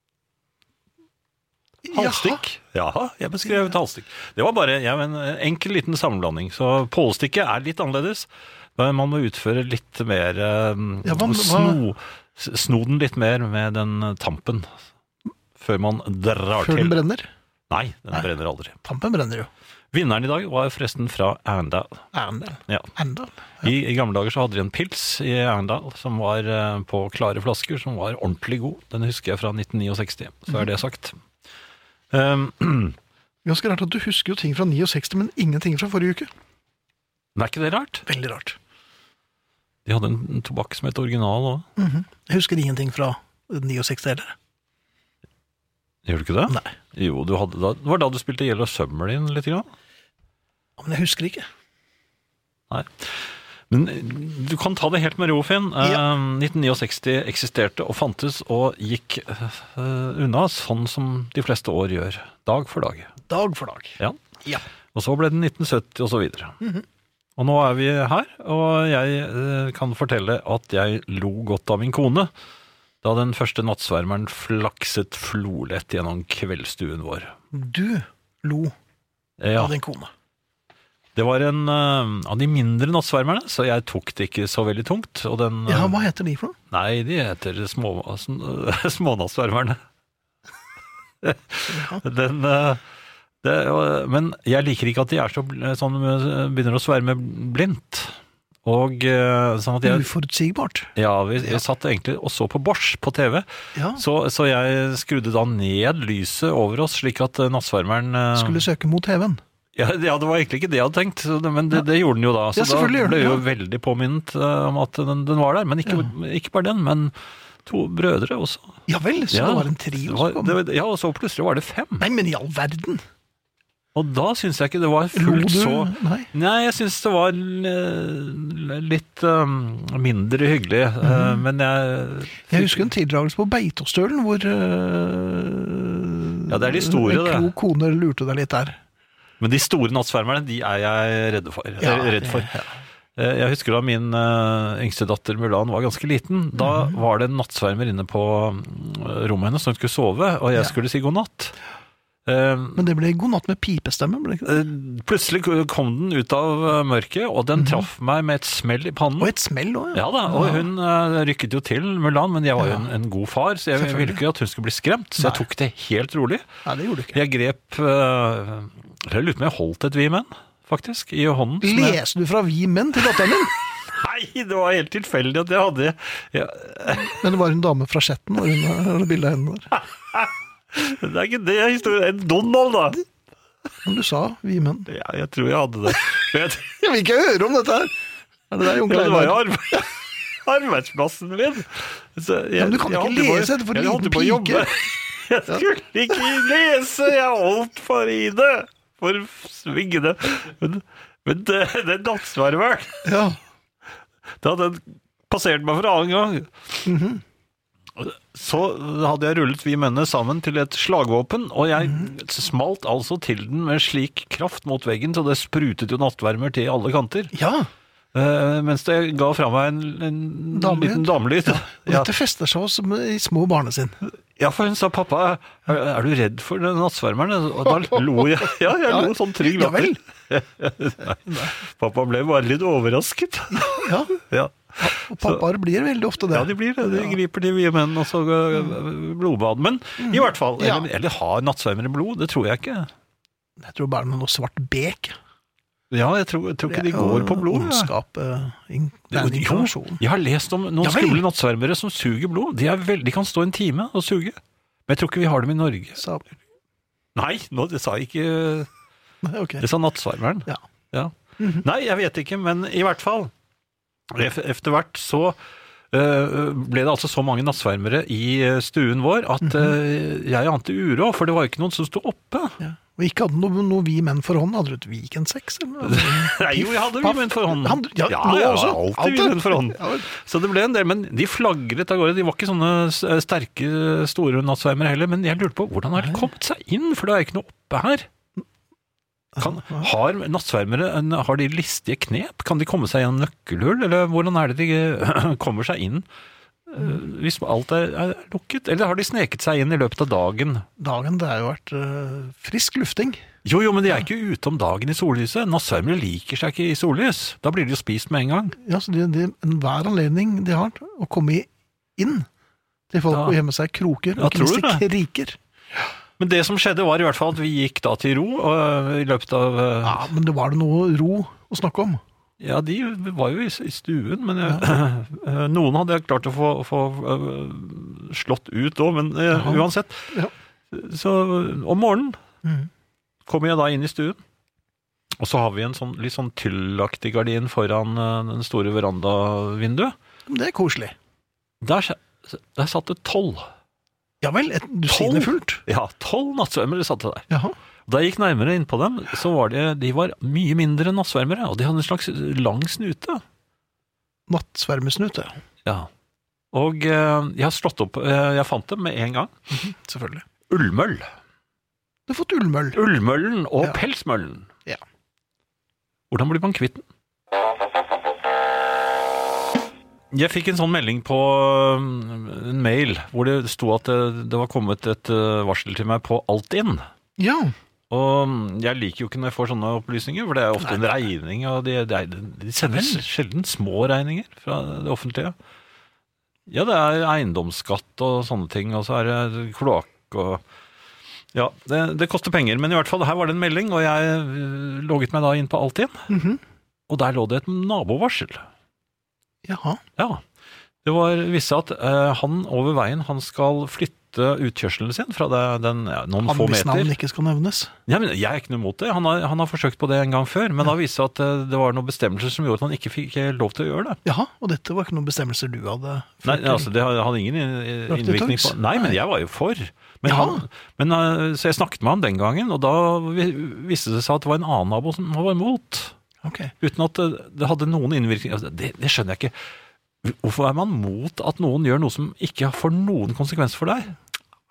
Halsstikk? Ja, jeg beskrev et halsstikk. Det var bare ja, en enkel liten sammenblanding. Så pålestikket er litt annerledes. Man må utføre litt mer ja, hva, sno, sno den litt mer med den tampen før man drar før til. Før den brenner? Nei, den Nei. brenner aldri. Tampen brenner jo. Vinneren i dag var forresten fra Arendal. Arendal? Ja. Arendal? Ja. I, I gamle dager så hadde de en pils i Arendal som var uh, på klare flasker, som var ordentlig god. Den husker jeg fra nitten sekstini, så er det sagt. Um, Ganske rart at du husker jo ting fra sekstini, men ingenting fra forrige uke. Men er ikke det rart? Veldig rart. De hadde en tobakk som het original også. Mm-hmm. Jeg husker ingenting fra sekstini heller. Gjør du ikke det? Nei. Jo, du hadde da, det var da du spilte Yellow Summer din litt grann? Men jeg husker ikke. Nei. Men du kan ta det helt med ro, Finn. Ja. nitten sekstini eksisterte og fantes og gikk uh, unna, sånn som de fleste år gjør. Dag for dag. Dag for dag. Ja. Ja. Og så ble det nitten sytti og så videre. Mm-hmm. Og nå er vi her, og jeg uh, kan fortelle at jeg lo godt av min kone, da den første nattsvermeren flakset flolett gjennom kveldstuen vår. Du lo ja. av din kone. Det var en uh, av de mindre nattsvermerne, så jeg tok det ikke så veldig tungt. Og den, uh, ja, hva heter de for noe? Nei, de heter små, uh, smånattsvermerne. den, uh, det, uh, men jeg liker ikke at de er så sånn, begynner å sverme blindt. Og uh, sånn at jeg... Uforutsigbart. Ja, vi, jeg satt egentlig og så på Bosch på T V. Ja. Så, så jeg skrudde da ned lyset over oss, slik at uh, nattsvermeren... Uh, Skulle søke mot T V-en. Ja, ja, det var egentlig ikke det jeg hadde tenkt, men det, det gjorde den jo da. Så ja, da ble jeg jo ja. veldig påminnet om at den, den var der. Men ikke, ja. ikke bare den, men to brødre også. Ja vel, så ja, det var en trio som kom. Det, ja, og så plutselig var det fem. Nei, men i all verden. Og da synes jeg ikke det var fullt så... Nei. Nei, jeg synes det var litt um, mindre hyggelig, mm. uh, men jeg... Jeg husker en tildragelse på Beitostølen, hvor uh, ja, det er de store, en klok kone lurte deg litt der. Men de store nattsvermerne, de er jeg redd for. Ja, redd for. Ja. Jeg husker da min uh, yngste datter Mulan var ganske liten. Da mm. var det en nattsvermer inne på rommet hennes som hun skulle sove, og jeg ja. skulle si god natt. Uh, Men det ble god natt med pipestemme, ble det ikke det? Uh, plutselig kom den ut av mørket, og den mm. traff meg med et smell i pannen. Og et smell også, ja. Ja da, og hun uh, rykket jo til Mulan, men jeg var jo ja. en, en god far, så jeg ville ikke at hun skulle bli skremt, så Nei. jeg tok det helt rolig. Nei, det gjorde du ikke. Jeg grep... Uh, Jeg lurte meg, jeg holdt et vi menn, faktisk, i hånden. Leser du fra vi menn til datteren din? Nei, det var helt tilfeldig at jeg hadde... Ja. Men det var en dame fra Skjetten, og hun har bildet av henne der. Det er ikke det historien, en Donald da. Men du sa vi menn. Ja, jeg tror jeg hadde det. Jeg, jeg vil ikke høre om dette her. Er det der, Jon Kleinar? Ja, det var jo arbeid, arbeidsplassen min. Så jeg, Men du kan ikke lese det for liten pike. Jeg skulle ikke lese, jeg holdt for i det. For svingende. Men, men det, det nattsvermeren, ja. da hadde den passert meg for annen gang. Mhm. Så hadde jeg rullet vi mennene sammen til et slagvåpen, og jeg mm. smalt altså til den med slik kraft mot veggen, så det sprutet jo nattvermer til alle kanter. Ja. Uh, mens det ga fra meg en, en damelyd. liten damelyd. Ja. Og dette ja. fester seg også i små barnet sin. Ja, for hun sa, pappa, er, er du redd for nattsvermerne? Og da lo jeg. Ja, jeg lo sånn trygg latter. Ja vel. Pappa ble bare litt overrasket. Ja. Ja. Og pappaer blir veldig ofte det. Ja, de blir det. De griper til mye menn, og så uh, blodbad. Men mm. i hvert fall, ja. eller, eller har nattsvermere blod, det tror jeg ikke. Jeg tror bare noe svart bek. Ja, jeg tror, jeg tror ikke de går på blod. Ondskap, ja. in, det er informasjon. Jeg har lest om noen ja, skumle nattsvermere som suger blod. De, er veld, de kan stå en time og suge. Men jeg tror ikke vi har dem i Norge. Sa... Nei, nå, det sa ikke... Nei, okay. Det sa nattsvermeren. Ja. Ja. Mm-hmm. Nei, jeg vet ikke, men i hvert fall, efter hvert så uh, ble det altså så mange nattsvermere i stuen vår at uh, jeg ante uro, for det var jo ikke noen som stod oppe. Ja. Og ikke hadde noe, noe vi menn for hånd. Hadde du et weekendsex? Nei, jo, jeg hadde vi menn for hånd. Han, ja, ja, nå ja, også. alltid, alltid vi menn for hånd. Ja, så det ble en del, men de flagret av gårde. De var ikke sånne sterke, store nattsvermere heller, men jeg lurte på, hvordan har de kommet seg inn? For det er ikke noe oppe her. Kan, har nattsvermere, har de listige knep? Kan de komme seg gjennom nøkkelhull? Eller hvordan er det de kommer seg inn? Hvis alt er, er lukket, eller har de sneket seg inn i løpet av dagen? Dagen, det har jo vært uh, frisk lufting. Jo, jo, men de er ikke ute om dagen i sollyset. Nattsvermere liker seg ikke i sollys. Da blir de jo spist med en gang. Ja, så det er enhver anledning de har å komme inn til folk ja. Og gjemme seg kroker, og ikke minst i kriker. Men det som skjedde var i hvert fall at vi gikk da til ro og, i løpet av... Uh... Ja, men det var det noe ro å snakke om. Ja, de var jo i, i stuen, men jeg, ja. noen hadde jeg klart å få, få uh, slått ut også, men uh, ja. Uansett. Ja. Så om morgenen mm. kommer jeg da inn i stuen, og så har vi en sånn, litt sånn tyllaktig gardin foran uh, den store verandavinduet. Det er koselig. Der, der satt det tolv. Ja vel, et dusine fullt. Ja, tolv nattsvermere satt det der. Jaha. Da jeg gikk nærmere inn på dem, så var de, de var mye mindre nattsvermere, og de hadde en slags lang snute. Nattsvermesnute? Ja. Og eh, jeg har slått opp, eh, jeg fant dem med en gang. Mm-hmm, selvfølgelig. Ullmøll. Du har fått ullmøll. Ullmøllen og ja. Pelsmøllen. Ja. Hvordan blir man kvitt den? Jeg fikk en sånn melding på en mail, hvor det sto at det, det var kommet et varsel til meg på Altinn. Ja. Og jeg liker jo ikke når jeg får sånne opplysninger, for det er ofte Nei. en regning, og de, de, de sender sjelden små regninger fra det offentlige. Ja, det er eiendomsskatt og sånne ting, og så er det kloakk og... Ja, det, det koster penger, men i hvert fall, her var det en melding, og jeg logget meg da inn på Altinn, mm-hmm. og der lå det et nabovarsel. Jaha. Ja, det var visse at uh, han over veien, han skal flytte utkjørselen sin fra det, den, ja, noen han få meter. Han hvis navn ikke skal nevnes. Ja, men jeg er ikke noe imot det. Han har, han har forsøkt på det en gang før, men ja. Da viste det at det var noen bestemmelser som gjorde at han ikke fikk lov til å gjøre det. Jaha, og dette var ikke noen bestemmelser du hadde? Nei, altså det hadde ingen innvirkning på. Nei, men jeg var jo for. Men ja. han, men, så jeg snakket med han den gangen, og da viste det seg at det var en annen nabo som var imot. Okay. Uten at det, det hadde noen innvirkning. Det, det skjønner jeg ikke. Hvorfor er man mot at noen gjør noe som ikke får noen konsekvenser for deg?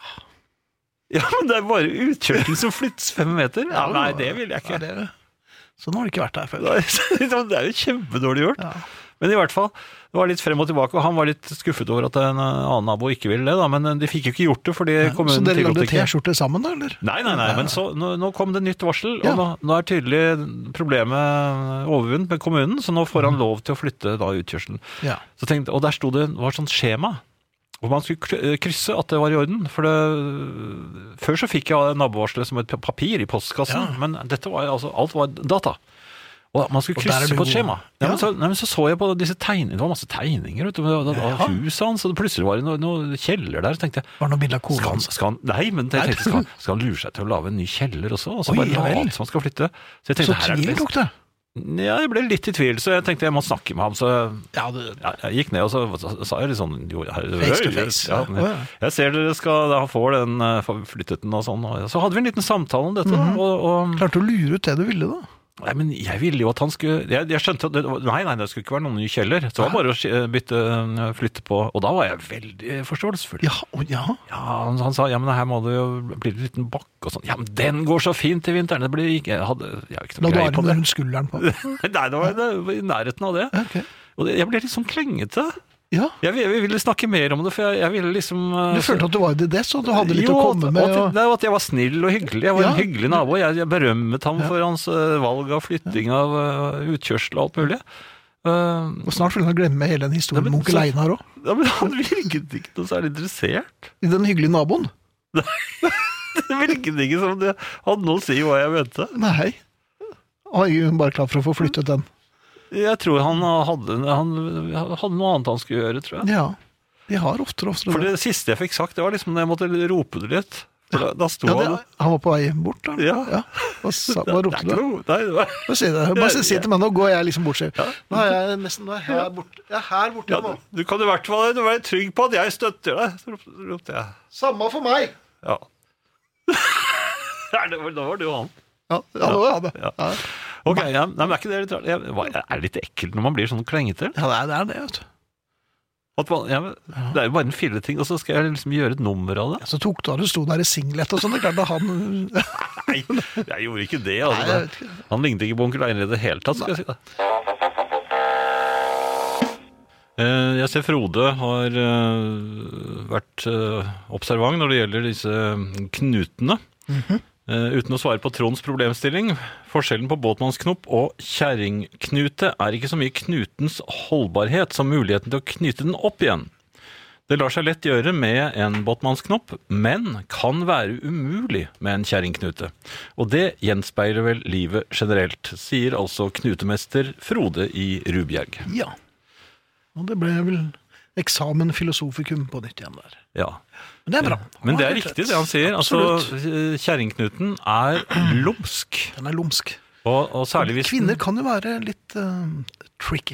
Ja, men det er bare utkjørselen som flyttes fem meter. Ja, nei, det vil jeg ikke. Ja, det sånn har det ikke vært der før. Det er jo kjempedårlig gjort. Ja. Men i hvert fall, det var litt frem og tilbake, og han var litt skuffet over at en annen nabo ikke ville det, da, men de fikk jo ikke gjort det, fordi ja, kommunen så dere tillot lagde ikke. T-skjorte sammen da, eller? Nei, nei, nei, men så, nå, nå kom det nytt varsel, ja. og nå, nå er tydelig problemet overvunnet med kommunen, så nå får han lov til å flytte da utkjørselen. Ja. Så tenkte, og der stod det, det var sånn skjema, hvor man skulle krysse at det var i orden, for det, før så fikk jeg nabovarslet som et papir i postkassen, ja. Men dette var altså, alt var data. Og man skulle krysse på et skjema. Ja. Ja, men så, nei, men så så jeg på disse tegningene, det var masse tegninger, vet du, av ja. Huset hans, og det plutselig var det noe, noe kjeller der, så tenkte jeg... Var det noe bilde av kona hans? Nei, men jeg tenkte, skal, skal han lure seg til å lave en ny kjeller også, og så Oi, bare late som han skal flytte. Så jeg tenkte, så tvil tok det? Ja, jeg ble litt i tvil, så jeg tenkte jeg må snakke med ham, så ja, det... ja, jeg gikk ned, og så sa jeg litt sånn jo, her, face to face. Ja, jeg, jeg ser dere skal da få den, flyttet den og sånn, og så hadde vi en liten samtale om dette. Mm-hmm. og, og... Klarte du å lure ut det du ville da? Nei, men jeg ville jo at han skulle... Jeg, jeg skjønte at det, nei, nei, det skulle ikke være noen ny kjeller. Så det var bare å bytte, flytte på. Og da var jeg veldig forståelsesfull. Ja, ja. Ja, han, han sa, ja, men her må det jo bli en liten bakk og sånn. Ja, men den går så fint i vinteren. Det blir ikke... Jeg hadde jeg ikke noe greie på det. La du armen skulderen på? Nei, det var, det var i nærheten av det. Okay. Og det, jeg ble litt sånn klengete. Ja. Jeg, jeg ville snakke mer om det, for jeg, jeg ville liksom... Du følte at du var i det, så du hadde litt jo, å komme med? Jo, og... det var at jeg var snill og hyggelig. Jeg var ja. En hyggelig nabo. Jeg, jeg berømmet ham ja. For hans uh, valg av flytting av uh, utkjørsel og alt mulig. Uh, Og snart vil han glemme hele den historien Nei, men med onkel så- Einar også. ja, men han virket ikke noe særlig interessert. I den hyggelige naboen. Det virket ikke som det hadde noe å si hva jeg mente. Nei. Han er jo bare klar for å få flyttet den. Jeg tror han hadde, han hadde noe annet han skulle gjøre, tror jeg. Ja, de har oftere og oftere For det siste jeg fikk sagt, det var liksom når jeg måtte rope det litt. For da, da sto Ja, det, han... han var på vei bort da. Ja. Hva, sa, Det hva er ropte ikke du? noe... Nei, det var... Bare si det, bare si si til meg, nå går jeg liksom bort. Ja. Nå er jeg nesten nå er jeg her borte. Jeg er her borte Ja, nå. du kan i hvert fall være trygg på at jeg støtter deg, så ropte, ropte jeg. Samme for meg. Ja. Nei, det var- da var det jo han. Ja, ja, nå, ja, det. Ja. Ja. Ok, ja, nei, men er ikke det litt rart? Jeg, hva- er det litt ekkelt når man blir sånn klengete? Ja, det er det, er det vet du. At man, ja, men det er jo bare en filleting, og så skal jeg liksom gjøre et nummer av det. Så tok du av du sto der i singlet og sånn, det er klart at han... Nei, jeg gjorde ikke det. Nei, Altså. jeg vet ikke. Han lignet ikke på onkel Einar i det hele tatt, skal jeg si det. Eh, Jeg ser Frode har eh, vært eh, observant når det gjelder disse knutene. Eh, Uten å svare på Tronds problemstilling, forskjellen på båtmannsknopp og kjerringknute er ikke så mye knutens holdbarhet som muligheten til å knyte den opp igjen. Det lar seg lett gjøre med en båtmannsknopp, men kan være umulig med en kjerringknute. Og det gjenspeiler vel livet generelt, sier altså knutemester Frode i Rubjerg. Ja. Og det ble vel eksamen filosofikum på nytt igjen der. Ja. Men det er bra. Men det er Rett og riktig slett. det han sier. Altså, Absolutt. kjerringknuten er lumsk. Den er lumsk. Og, og særlig hvis den- Kvinner kan jo være litt uh, tricky.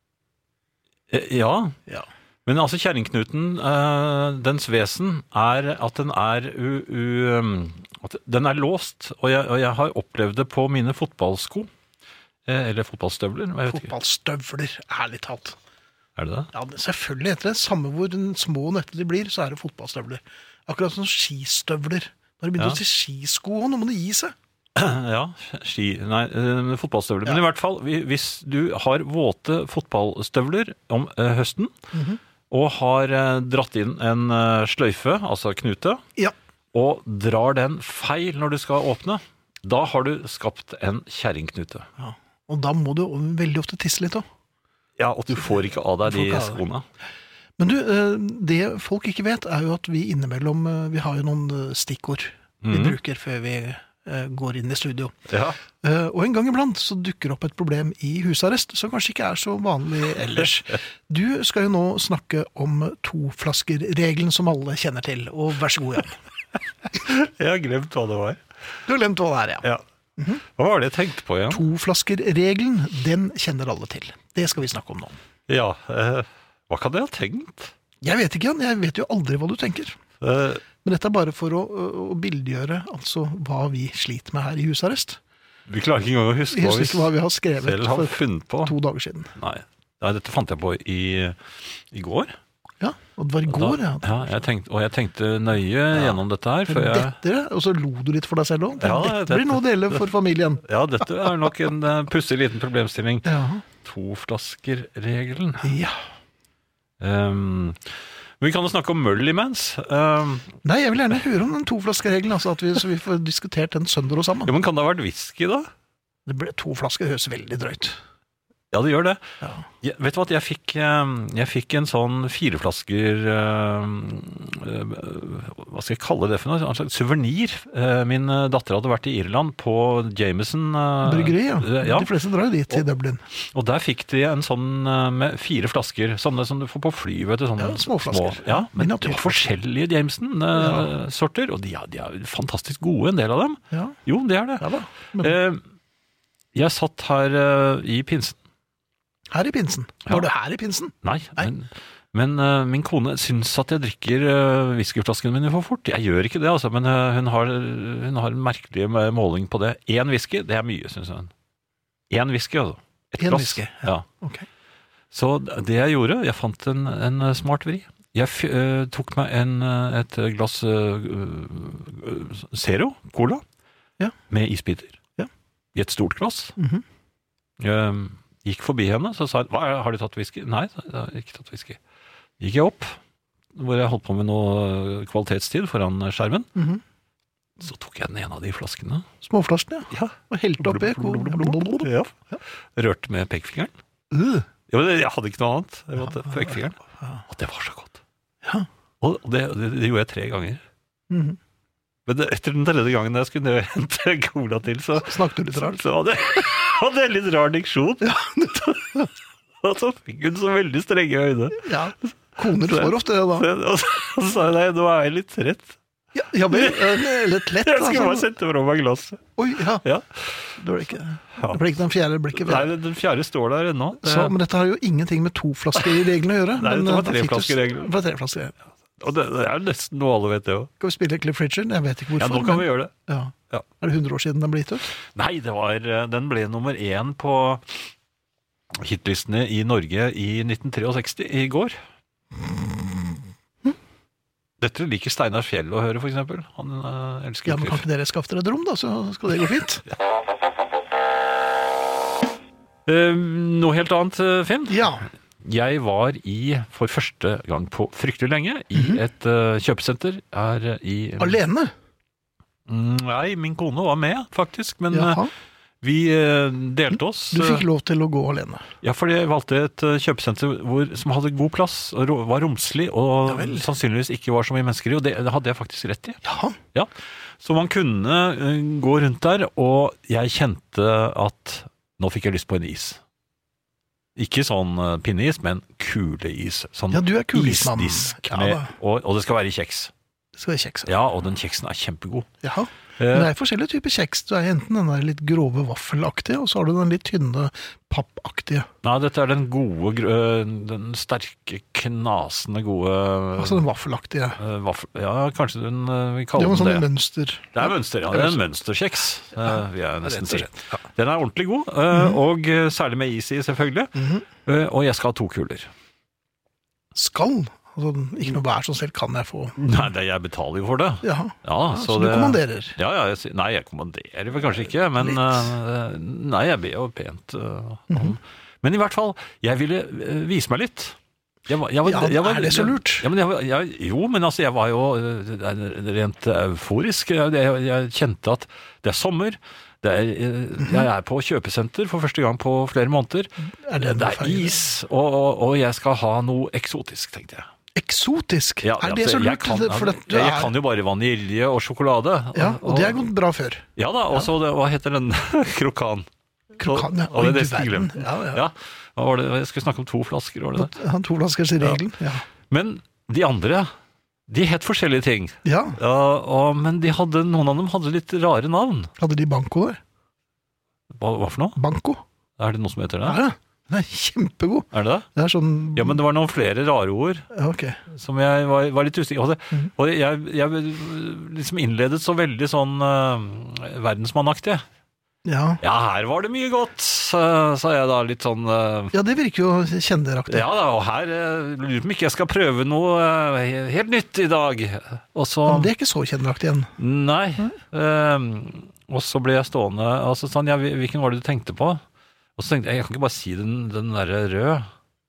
Eh, Ja, Ja. men altså kjerringknuten, eh, dens vesen er at den er u, u, um, at den er låst, og jeg, og jeg har opplevd det på mine fotballsko, eh, eller fotballstøvler, jeg vet ikke. Fotballstøvler, ærlig talt. Er det det? Ja, men selvfølgelig heter det. Samme hvor den små og nette de blir, så er det fotballstøvler. Akkurat som skistøvler. Når det begynner Ja. å si skisko, nå må det gi seg. Ja, ski, nei, eh, fotballstøvler. Men i hvert fall, vi- hvis du har våte fotballstøvler om eh, høsten, og har eh, dratt inn en eh, sløyfe, altså knute, Ja. og drar den feil når du skal åpne, da har du skapt en kjerringknute. Ja. Og da må du veldig ofte tisse litt også. Ja, og du får ikke av deg Du får de ikke av deg. skoene. Men du, eh, det folk ikke vet er jo at vi innimellom, eh, vi har jo noen eh, stikkord vi Mhm. bruker før vi eh, går inn i studio. Ja. Eh, Og en gang iblant så dukker opp et problem i husarrest, som kanskje ikke er så vanlig ellers. Du skal jo nå snakke om toflaskerregelen som alle kjenner til, og vær så god, Jan. Jeg har glemt hva det var. Du har glemt hva det er, ja. Ja. Hva var det jeg tenkte på igjen? Toflaskerregelen, den kjenner alle til. Det skal vi snakke om nå. Ja, eh, hva kan jeg ha tenkt? Jeg vet ikke, Jan, jeg vet jo aldri hva du tenker. Eh, Men dette er bare for å, å bildegjøre altså hva vi sliter med her i husarrest. vi klarer ikke engang å huske Jeg hva husker vi ikke hva vi har skrevet selv har for funnet på. to dager siden. Nei. Nei, dette fant jeg på i, i går. Ja, og det var i Og går, da, ja. ja jeg tenkte, og jeg tenkte nøye gjennom dette her. For jeg, Dette, og så lo du litt for deg selv også. Ja, dette, dette- blir noe å dele for familien. ja, dette er nok en uh, pussig liten problemstilling. Ja. Toflaskerregelen. ja. Um, vi kan jo snakke om møll imens. Um, Nei, jeg vil gjerne høre om den toflaskeregelen, altså at vi, så vi får diskutert den søndag og sammen. jo, men kan det ha vært whisky, da? Det ble to flasker, det høres veldig drøyt. Ja, det gjør det. Ja. Jeg, vet du hva, jeg fikk, eh, jeg fikk en sånn fire flasker eh, eh, hva skal jeg kalle det for noe? En slags suvenir. Eh, Min eh, datter hadde vært i Irland på Jameson. eh, Bryggeri, ja. eh, ja. De fleste drar jo dit til Dublin. Og der fikk de en sånn eh, med fire flasker, sånne som du får på fly, vet du. Sånne Ja, småflasker. Små. Ja, men det var Miniatyrflasker. forskjellige Jameson-sorter, og de, er- de er fantastisk gode, en del av dem. Ja, Jo, det er det. ja da. Men Eh, Jeg satt her eh, i pinsen. her i pinsen. Ja. Var du her i pinsen? Nei, Nei. men, men eh, min kone syns at jeg drikker uh, whiskyflaskene mine for fort. Jeg gjør ikke det, altså, men eh, hun, har, hun har en merkelig måling på det. Én whisky, det er mye, syns hun. Én whisky, altså. Et En glass. whisky, Ja. Ok. Så det jeg gjorde, jeg fant en, en eh, smart vri. Jeg f eh, tok meg en, eh, et glass eh, eh, Zero, cola, Ja. med isbiter. Ja. I et stort glass. Mhm. Jeg gikk forbi henne, så sa hun, hva, er- har du tatt whisky? Nei, jeg har ikke tatt whisky. Gikk jeg opp, hvor jeg holdt på med noe kvalitetstid foran skjermen, Mhm. så tok jeg den ene av de flaskene. Småflasken, ja. Ja. Og helt oppi. Ja. Rørte med pekefingeren. Uh, Ja, men jeg hadde ikke noe annet. Jeg måtte på økefingeren. Og det var så godt. Ja. Og det, det, det gjorde jeg tre ganger. Mhm. Men det, etter den tredje gangen jeg skulle ned og hente cola til, så, Snakket du litt rart? så hadde, hadde jeg litt rar diksjon. Og så fikk hun så veldig strenge øyne. Ja, koner får ofte det da. Så, og så, og så sa jeg, nei, nå er jeg litt rett. Ja, ja vel, eh, litt lett. Jeg skulle bare Altså. sette fra meg glasset. Oi, ja. Ja. Det ble ikke, det ble ikke den fjerde blikket. Nei, den fjerde står der ennå. Det, Så, men dette har jo ingenting med to flasker i reglene å gjøre. Nei, men, det var eh, da tre fikk du- flasker i reglene. Det var tre flasker i reglene. og det, det er nesten noe alle vet det også. Skal vi spille Cliff Richard? Jeg vet ikke Ja, hvorfor. nå kan men- vi gjøre det. Ja. Ja. Er det hundre år siden den ble gitt ut? Nei, det var, den ble nummer én på hitlistene i Norge i nitten sekstitre, i går. Dette liker Steinar Fjell å høre, for eksempel. Han uh, elsker Ja, men kan Cliff. ikke dere skaffe dere et rom da, så skal det gå fint? Eh, noe helt annet, eh, Finn. Ja. Jeg var i, for første gang på fryktelig lenge, i et eh, kjøpesenter her i... Alene? Mm, Nei, min kone var med, faktisk, men eh, Jaha. vi eh, delte oss. Du fikk eh, lov til å gå alene. Ja, fordi jeg valgte et eh, kjøpesenter hvor, som hadde god plass, og ro- var romslig, og Ja vel. sannsynligvis ikke var så mye mennesker i, og det, det hadde jeg faktisk rett i. Jaha. Ja, så man kunne eh, gå rundt der, og jeg kjente at nå fikk jeg lyst på en is. Ikke sånn eh, pinneis, men kuleis. Sånn Ja, du er kuleismann. isdisk Ja, med, da. og, og det skal være i kjeks. Det skal være kjeks. Ja, og den kjeksen er kjempegod. Jaha. Eh, Men det er forskjellige typer kjeks. Du er enten den der litt grove vaffelaktige, og så har du den litt tynne pappaktige. Nei, dette er den gode, gr- øh, den sterke, knasende gode Altså den vaffelaktige. øh, vaffel... Ja, kanskje den øh, vi Det kaller var den sånn det. mønster. Det er mønster, ja. Det er en mønsterkjeks, øh, vil jeg nesten rett si. og slett. Den er ordentlig god, øh, og øh, særlig med is i, selvfølgelig. Mhm. Øh, Og jeg skal ha to kuler. Skal. Altså, ikke noe vær som selv kan jeg få. Nei, det, jeg betaler jo for det. Jaha. Ja, Så, så du det... kommanderer. Ja, ja, jeg, sier- nei, jeg kommanderer vel kanskje ikke, men Litt. øh, nei, jeg ber jo pent øh, om. Men i hvert fall, jeg ville øh, vise meg litt. Jeg var, jeg var, Ja, jeg var, er det så lurt? Ja, men jeg, var- jeg, jo, men altså, jeg var jo øh, rent euforisk. Jeg, jeg, jeg kjente at det er sommer. Det er, øh, jeg er på kjøpesenter for første gang på flere måneder. Er det, Det er is, og, og, og jeg skal ha noe eksotisk, tenkte jeg. Eksotisk? Ja, er det altså, så jeg lurt? kan, For at du jeg, jeg er- kan jo bare vanilje og sjokolade. Ja, og det er gått bra før. Ja da, og så det- hva heter den? Krokan. Krokan, ja. Og, og det Oi, er du nesten verden. glemt. Ja, ja. Ja, hva var det? Jeg skulle snakke om to flasker, var det det? Han to flaskers regelen. Ja. Men de andre, de het forskjellige ting. ja. Ja, og, men de hadde, noen av dem hadde litt rare navn. Hadde de banko der? Hva, hva for noe? Banko? Er det noe som heter det? Ja, ja. Den er kjempegod. Er det det? Det er sånn... Ja, men det var noen flere rare ord Ja, ok. som jeg var, var litt usikker på. Mhm. Og jeg, jeg liksom innledet så veldig sånn uh, verdensmannaktig. Ja. Ja, her var det mye godt, uh, sa jeg da, litt sånn... Uh, ja, det virker jo kjenneraktig. ja da, og her uh, lurer på om ikke jeg skal prøve noe uh, helt nytt i dag. Og så... Men det er ikke så kjenneraktig igjen. Nei. Um, og så ble jeg stående, altså sånn, ja, hvilken var det du tenkte på? Og så tenkte jeg, jeg kan ikke bare si den, den der rød.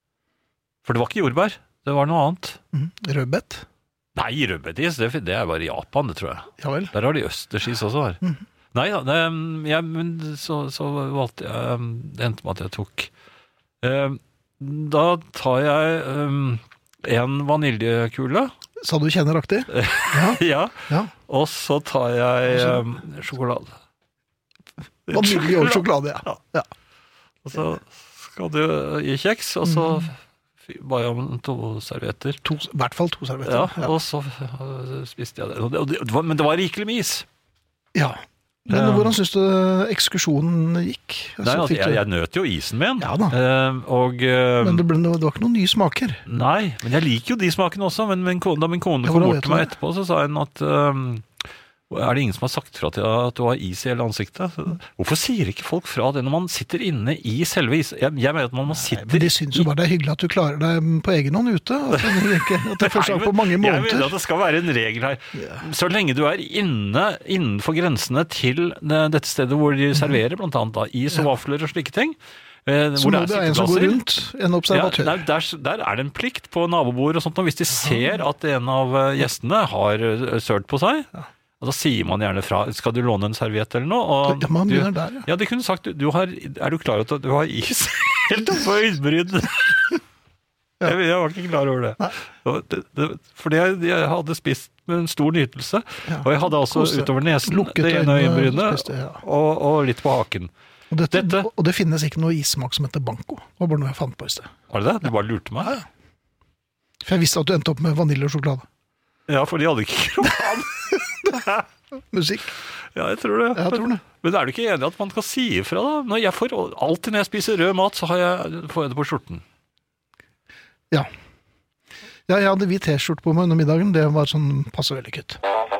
For det var ikke jordbær, det var noe annet. Mhm. Rødbett? Nei, rødbetis, det, det er bare i Japan, det tror jeg. Ja vel. Der har de østerskis også her. Nei da, det, jeg, men så, så valgte jeg, um, det endte med at jeg tok. Um, da tar jeg um, en vaniljekule. Sa du kjenneraktig? Ja, Ja. og så tar jeg um, sjokolade. Vanilje og sjokolade, ja. ja. Og så skal du i kjeks, og så f- ba jeg om to servietter. To, I hvert fall to Ja, servietter. og så uh, spiste jeg det. Og det, og det, det var, men det var rikelig med is. Ja. Men Ja. hvordan syns du ekskursjonen gikk? Nei, Altså, altså, fikk jeg, du- jeg nøt jo isen min. Ja da. Uh, og uh, Men det, ble, det var ikke noen nye smaker. Nei, men jeg liker jo de smakene også. Men min kone, da min kone Ja, kom hvordan bort vet til meg du det? etterpå, så sa hun at um, er det ingen som har sagt fra til deg at du har is i hele ansiktet? Så, hvorfor sier ikke folk fra det når man sitter inne i selve is? Jeg, jeg mener at man må sitte Men de syns jo bare det er hyggelig at du klarer deg på egen hånd ute. At det, ikke, at det først er på mange Jeg mener måneder. at det skal være en regel her. Så lenge du er inne innenfor grensene til det, dette stedet hvor de serverer blant annet da, is og vafler og slike ting. eh, Så hvor må det være en som går rundt, en observatør. Ja, nei, der, der er det en plikt på nabobord og sånt, og hvis de ser at en av eh, gjestene har eh, sølt på seg, og da sier man gjerne fra, skal du låne en serviett eller noe? Og Ja, man du, begynner der, ja. ja, de kunne sagt, du, du har, er du klar over at du har is helt opp på øyenbrynet. Jeg, jeg var ikke klar over det. det, det fordi jeg, jeg hadde spist med en stor nytelse, ja. Og jeg hadde også Kose. Utover nesen, Lukket det ene øyenbrynet, spiste, ja. og, og litt på haken. Og, dette, dette, og det finnes ikke noe issmak som heter banko. Det var bare noe jeg fant på i sted. Var det det? Du bare lurte meg? Ja. For jeg visste at du endte opp med vanilje og sjokolade. Ja, for de hadde ikke kropan. Musikk. Ja, jeg tror det. Jeg tror det. Men er du ikke enig at man kan si ifra da? Når jeg får, alltid når jeg spiser rød mat, så har jeg, får jeg det på skjorten. Ja. Ja, jeg hadde hvit t-skjort på meg under middagen. Det var sånn passe veldig kutt.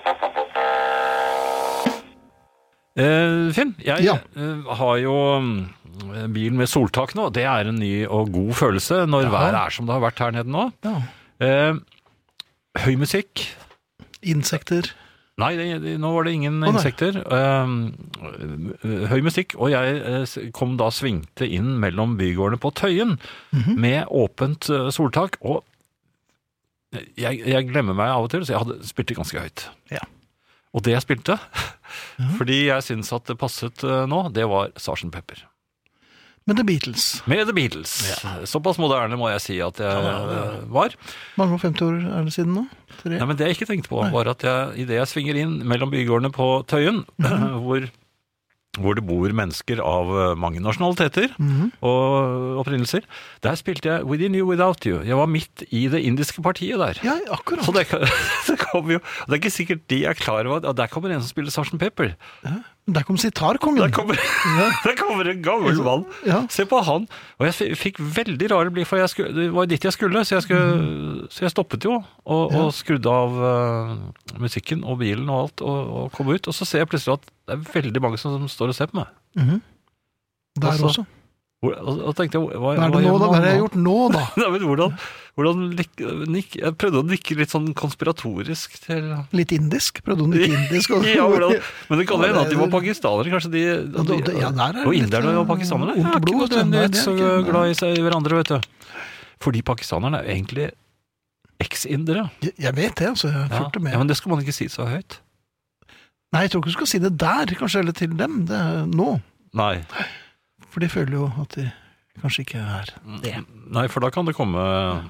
Eh, Finn, jeg ja. eh, har jo eh, bil med soltak nå. Det er en ny og god følelse når ja. været er som det har vært her nede nå. Ja. Eh, høy musikk. Insekter. Nei, det, det, nå var det ingen oh, insekter. Uh, høy musikk, og jeg uh, kom da svingte inn mellom bygårdene på Tøyen mm-hmm. med åpent uh, soltak, og jeg, jeg glemmer meg av og til, så jeg hadde spilt det ganske høyt. Ja. Og det jeg spilte, ja. fordi jeg synes at det passet uh, nå, det var sergeant Pepper. Med The Beatles. Med The Beatles. Ja. Såpass moderne må jeg si at jeg ja, ja, ja. var. Mange og femti år er det siden nå? Nei, men det jeg ikke tenkte på Nei. Var at jeg, i det jeg svinger inn mellom bygårdene på Tøyen, mm-hmm. hvor, hvor det bor mennesker av mange nasjonaliteter mm-hmm. og opprinnelser, der spilte jeg Within You, Without You. Jeg var midt i det indiske partiet der. Ja, akkurat. Så det, det kom jo, det er ikke sikkert de er klar over at der kommer en som spiller sergeant Pepper. Ja. Der kom sitarkongen. Der kommer, ja. der kommer en gammel mann. Ja. Se på han. Og jeg fikk veldig rare blikk, for jeg skulle, det var dit jeg skulle, så jeg, skulle, mm. så jeg stoppet jo, og, ja. og skrudde av uh, musikken og bilen og alt, og, og kom ut. Og så ser jeg plutselig at det er veldig mange som, som står og ser på meg. Mm-hmm. Der også. også. Og, og tenkte jeg, hva, hva er det nå da? Hva har jeg gjort nå da? Nei, men hvordan, hvordan nik, jeg prøvde å nikke litt sånn konspiratorisk til... Litt indisk? Prøvde å nikke indisk? Og... ja, hvordan, men det kan være at de var pakistanere, kanskje de... de ja, der er og inderne og pakistanerne er ikke nødvendigvis så glad i seg i hverandre, vet du. Fordi pakistanerne er egentlig eks-indere. Jeg, jeg vet det, altså. Jeg fulgte med. Ja, men det skal man ikke si så høyt. Nei, jeg tror ikke du skal si det der, kanskje, eller til dem, det er nå. Nei. For de føler jo at de kanskje ikke er det. Nei, for da kan det komme...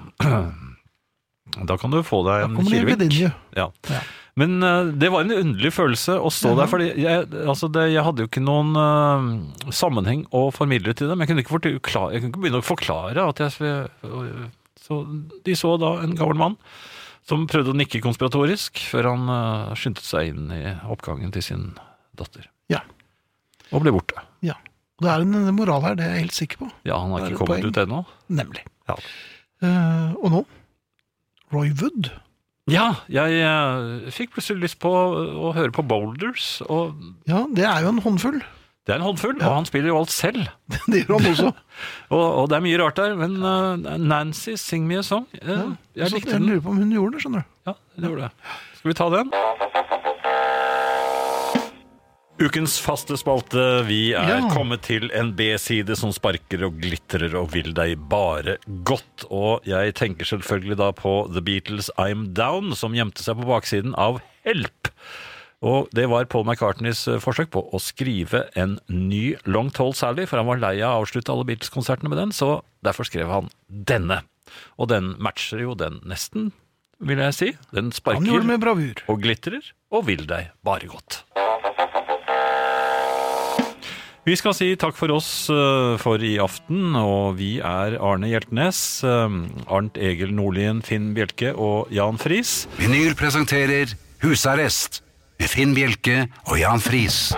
Da kan du få deg en kirvik. Ja. Ja. Men uh, det var en underlig følelse å stå ja. Der, fordi jeg, altså det, jeg hadde jo ikke noen uh, sammenheng å formidle til dem. Jeg kunne ikke, forklare, jeg kunne ikke begynne å forklare at jeg... Så de så da en gammel mann som prøvde å nikke konspiratorisk før han uh, skyndte seg inn i oppgangen til sin datter. Ja. Og ble borte. Ja. Det er en moral her, det er jeg helt sikker på. Ja, han har ikke kommet poeng. Ut ennå. Nemlig. Ja. Uh, og nå? Roy Wood. Ja, jeg uh, fikk plutselig lyst på å høre på Boulders. Og... Ja, det er jo en håndfull. Det er en håndfull, ja. Og han spiller jo alt selv. Det gjør han også. og, og det er mye rart der, men uh, Nancy, Sing Me a Song. Uh, ja, jeg likte den. Jeg lurer på om hun gjorde det, skjønner du. Ja, det gjorde det. Skal vi ta den? Ukens faste spalte, vi er ja. Kommet til en B-side som sparker og glitrer og vil deg bare godt. Og jeg tenker selvfølgelig da på The Beatles' I'm Down, som gjemte seg på baksiden av Help. Og det var Paul McCartneys forsøk på å skrive en ny Long Tall Sally, for han var lei av å avslutte alle Beatles-konsertene med den, så derfor skrev han denne. Og den matcher jo den nesten, vil jeg si. Den sparker og glitrer og vil deg bare godt. Vi skal si takk for oss for i aften, og vi er Arne Hjeltnes, Arnt Egil Nordlien, Finn Bjelke og Jan Friis. Vinyl presenterer Husarrest med Finn Bjelke og Jan Friis.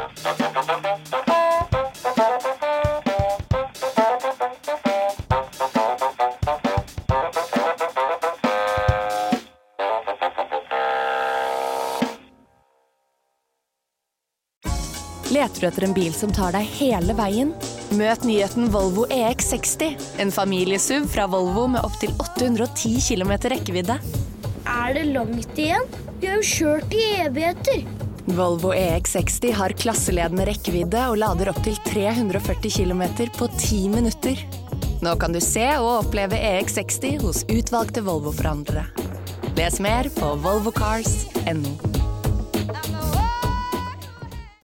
Leter du etter en bil som tar deg hele veien? Møt nyheten Volvo E X seksti, en familiesuv fra Volvo med opp til åtte hundre og ti kilometer rekkevidde. Er det langt igjen? Vi har jo kjørt i evigheter. Volvo E X seksti har klasseledende rekkevidde og lader opp til tre hundre og førti kilometer på ti minutter. Nå kan du se og oppleve E X seksti hos utvalgte Volvo-forhandlere. Les mer på volvo cars punktum no.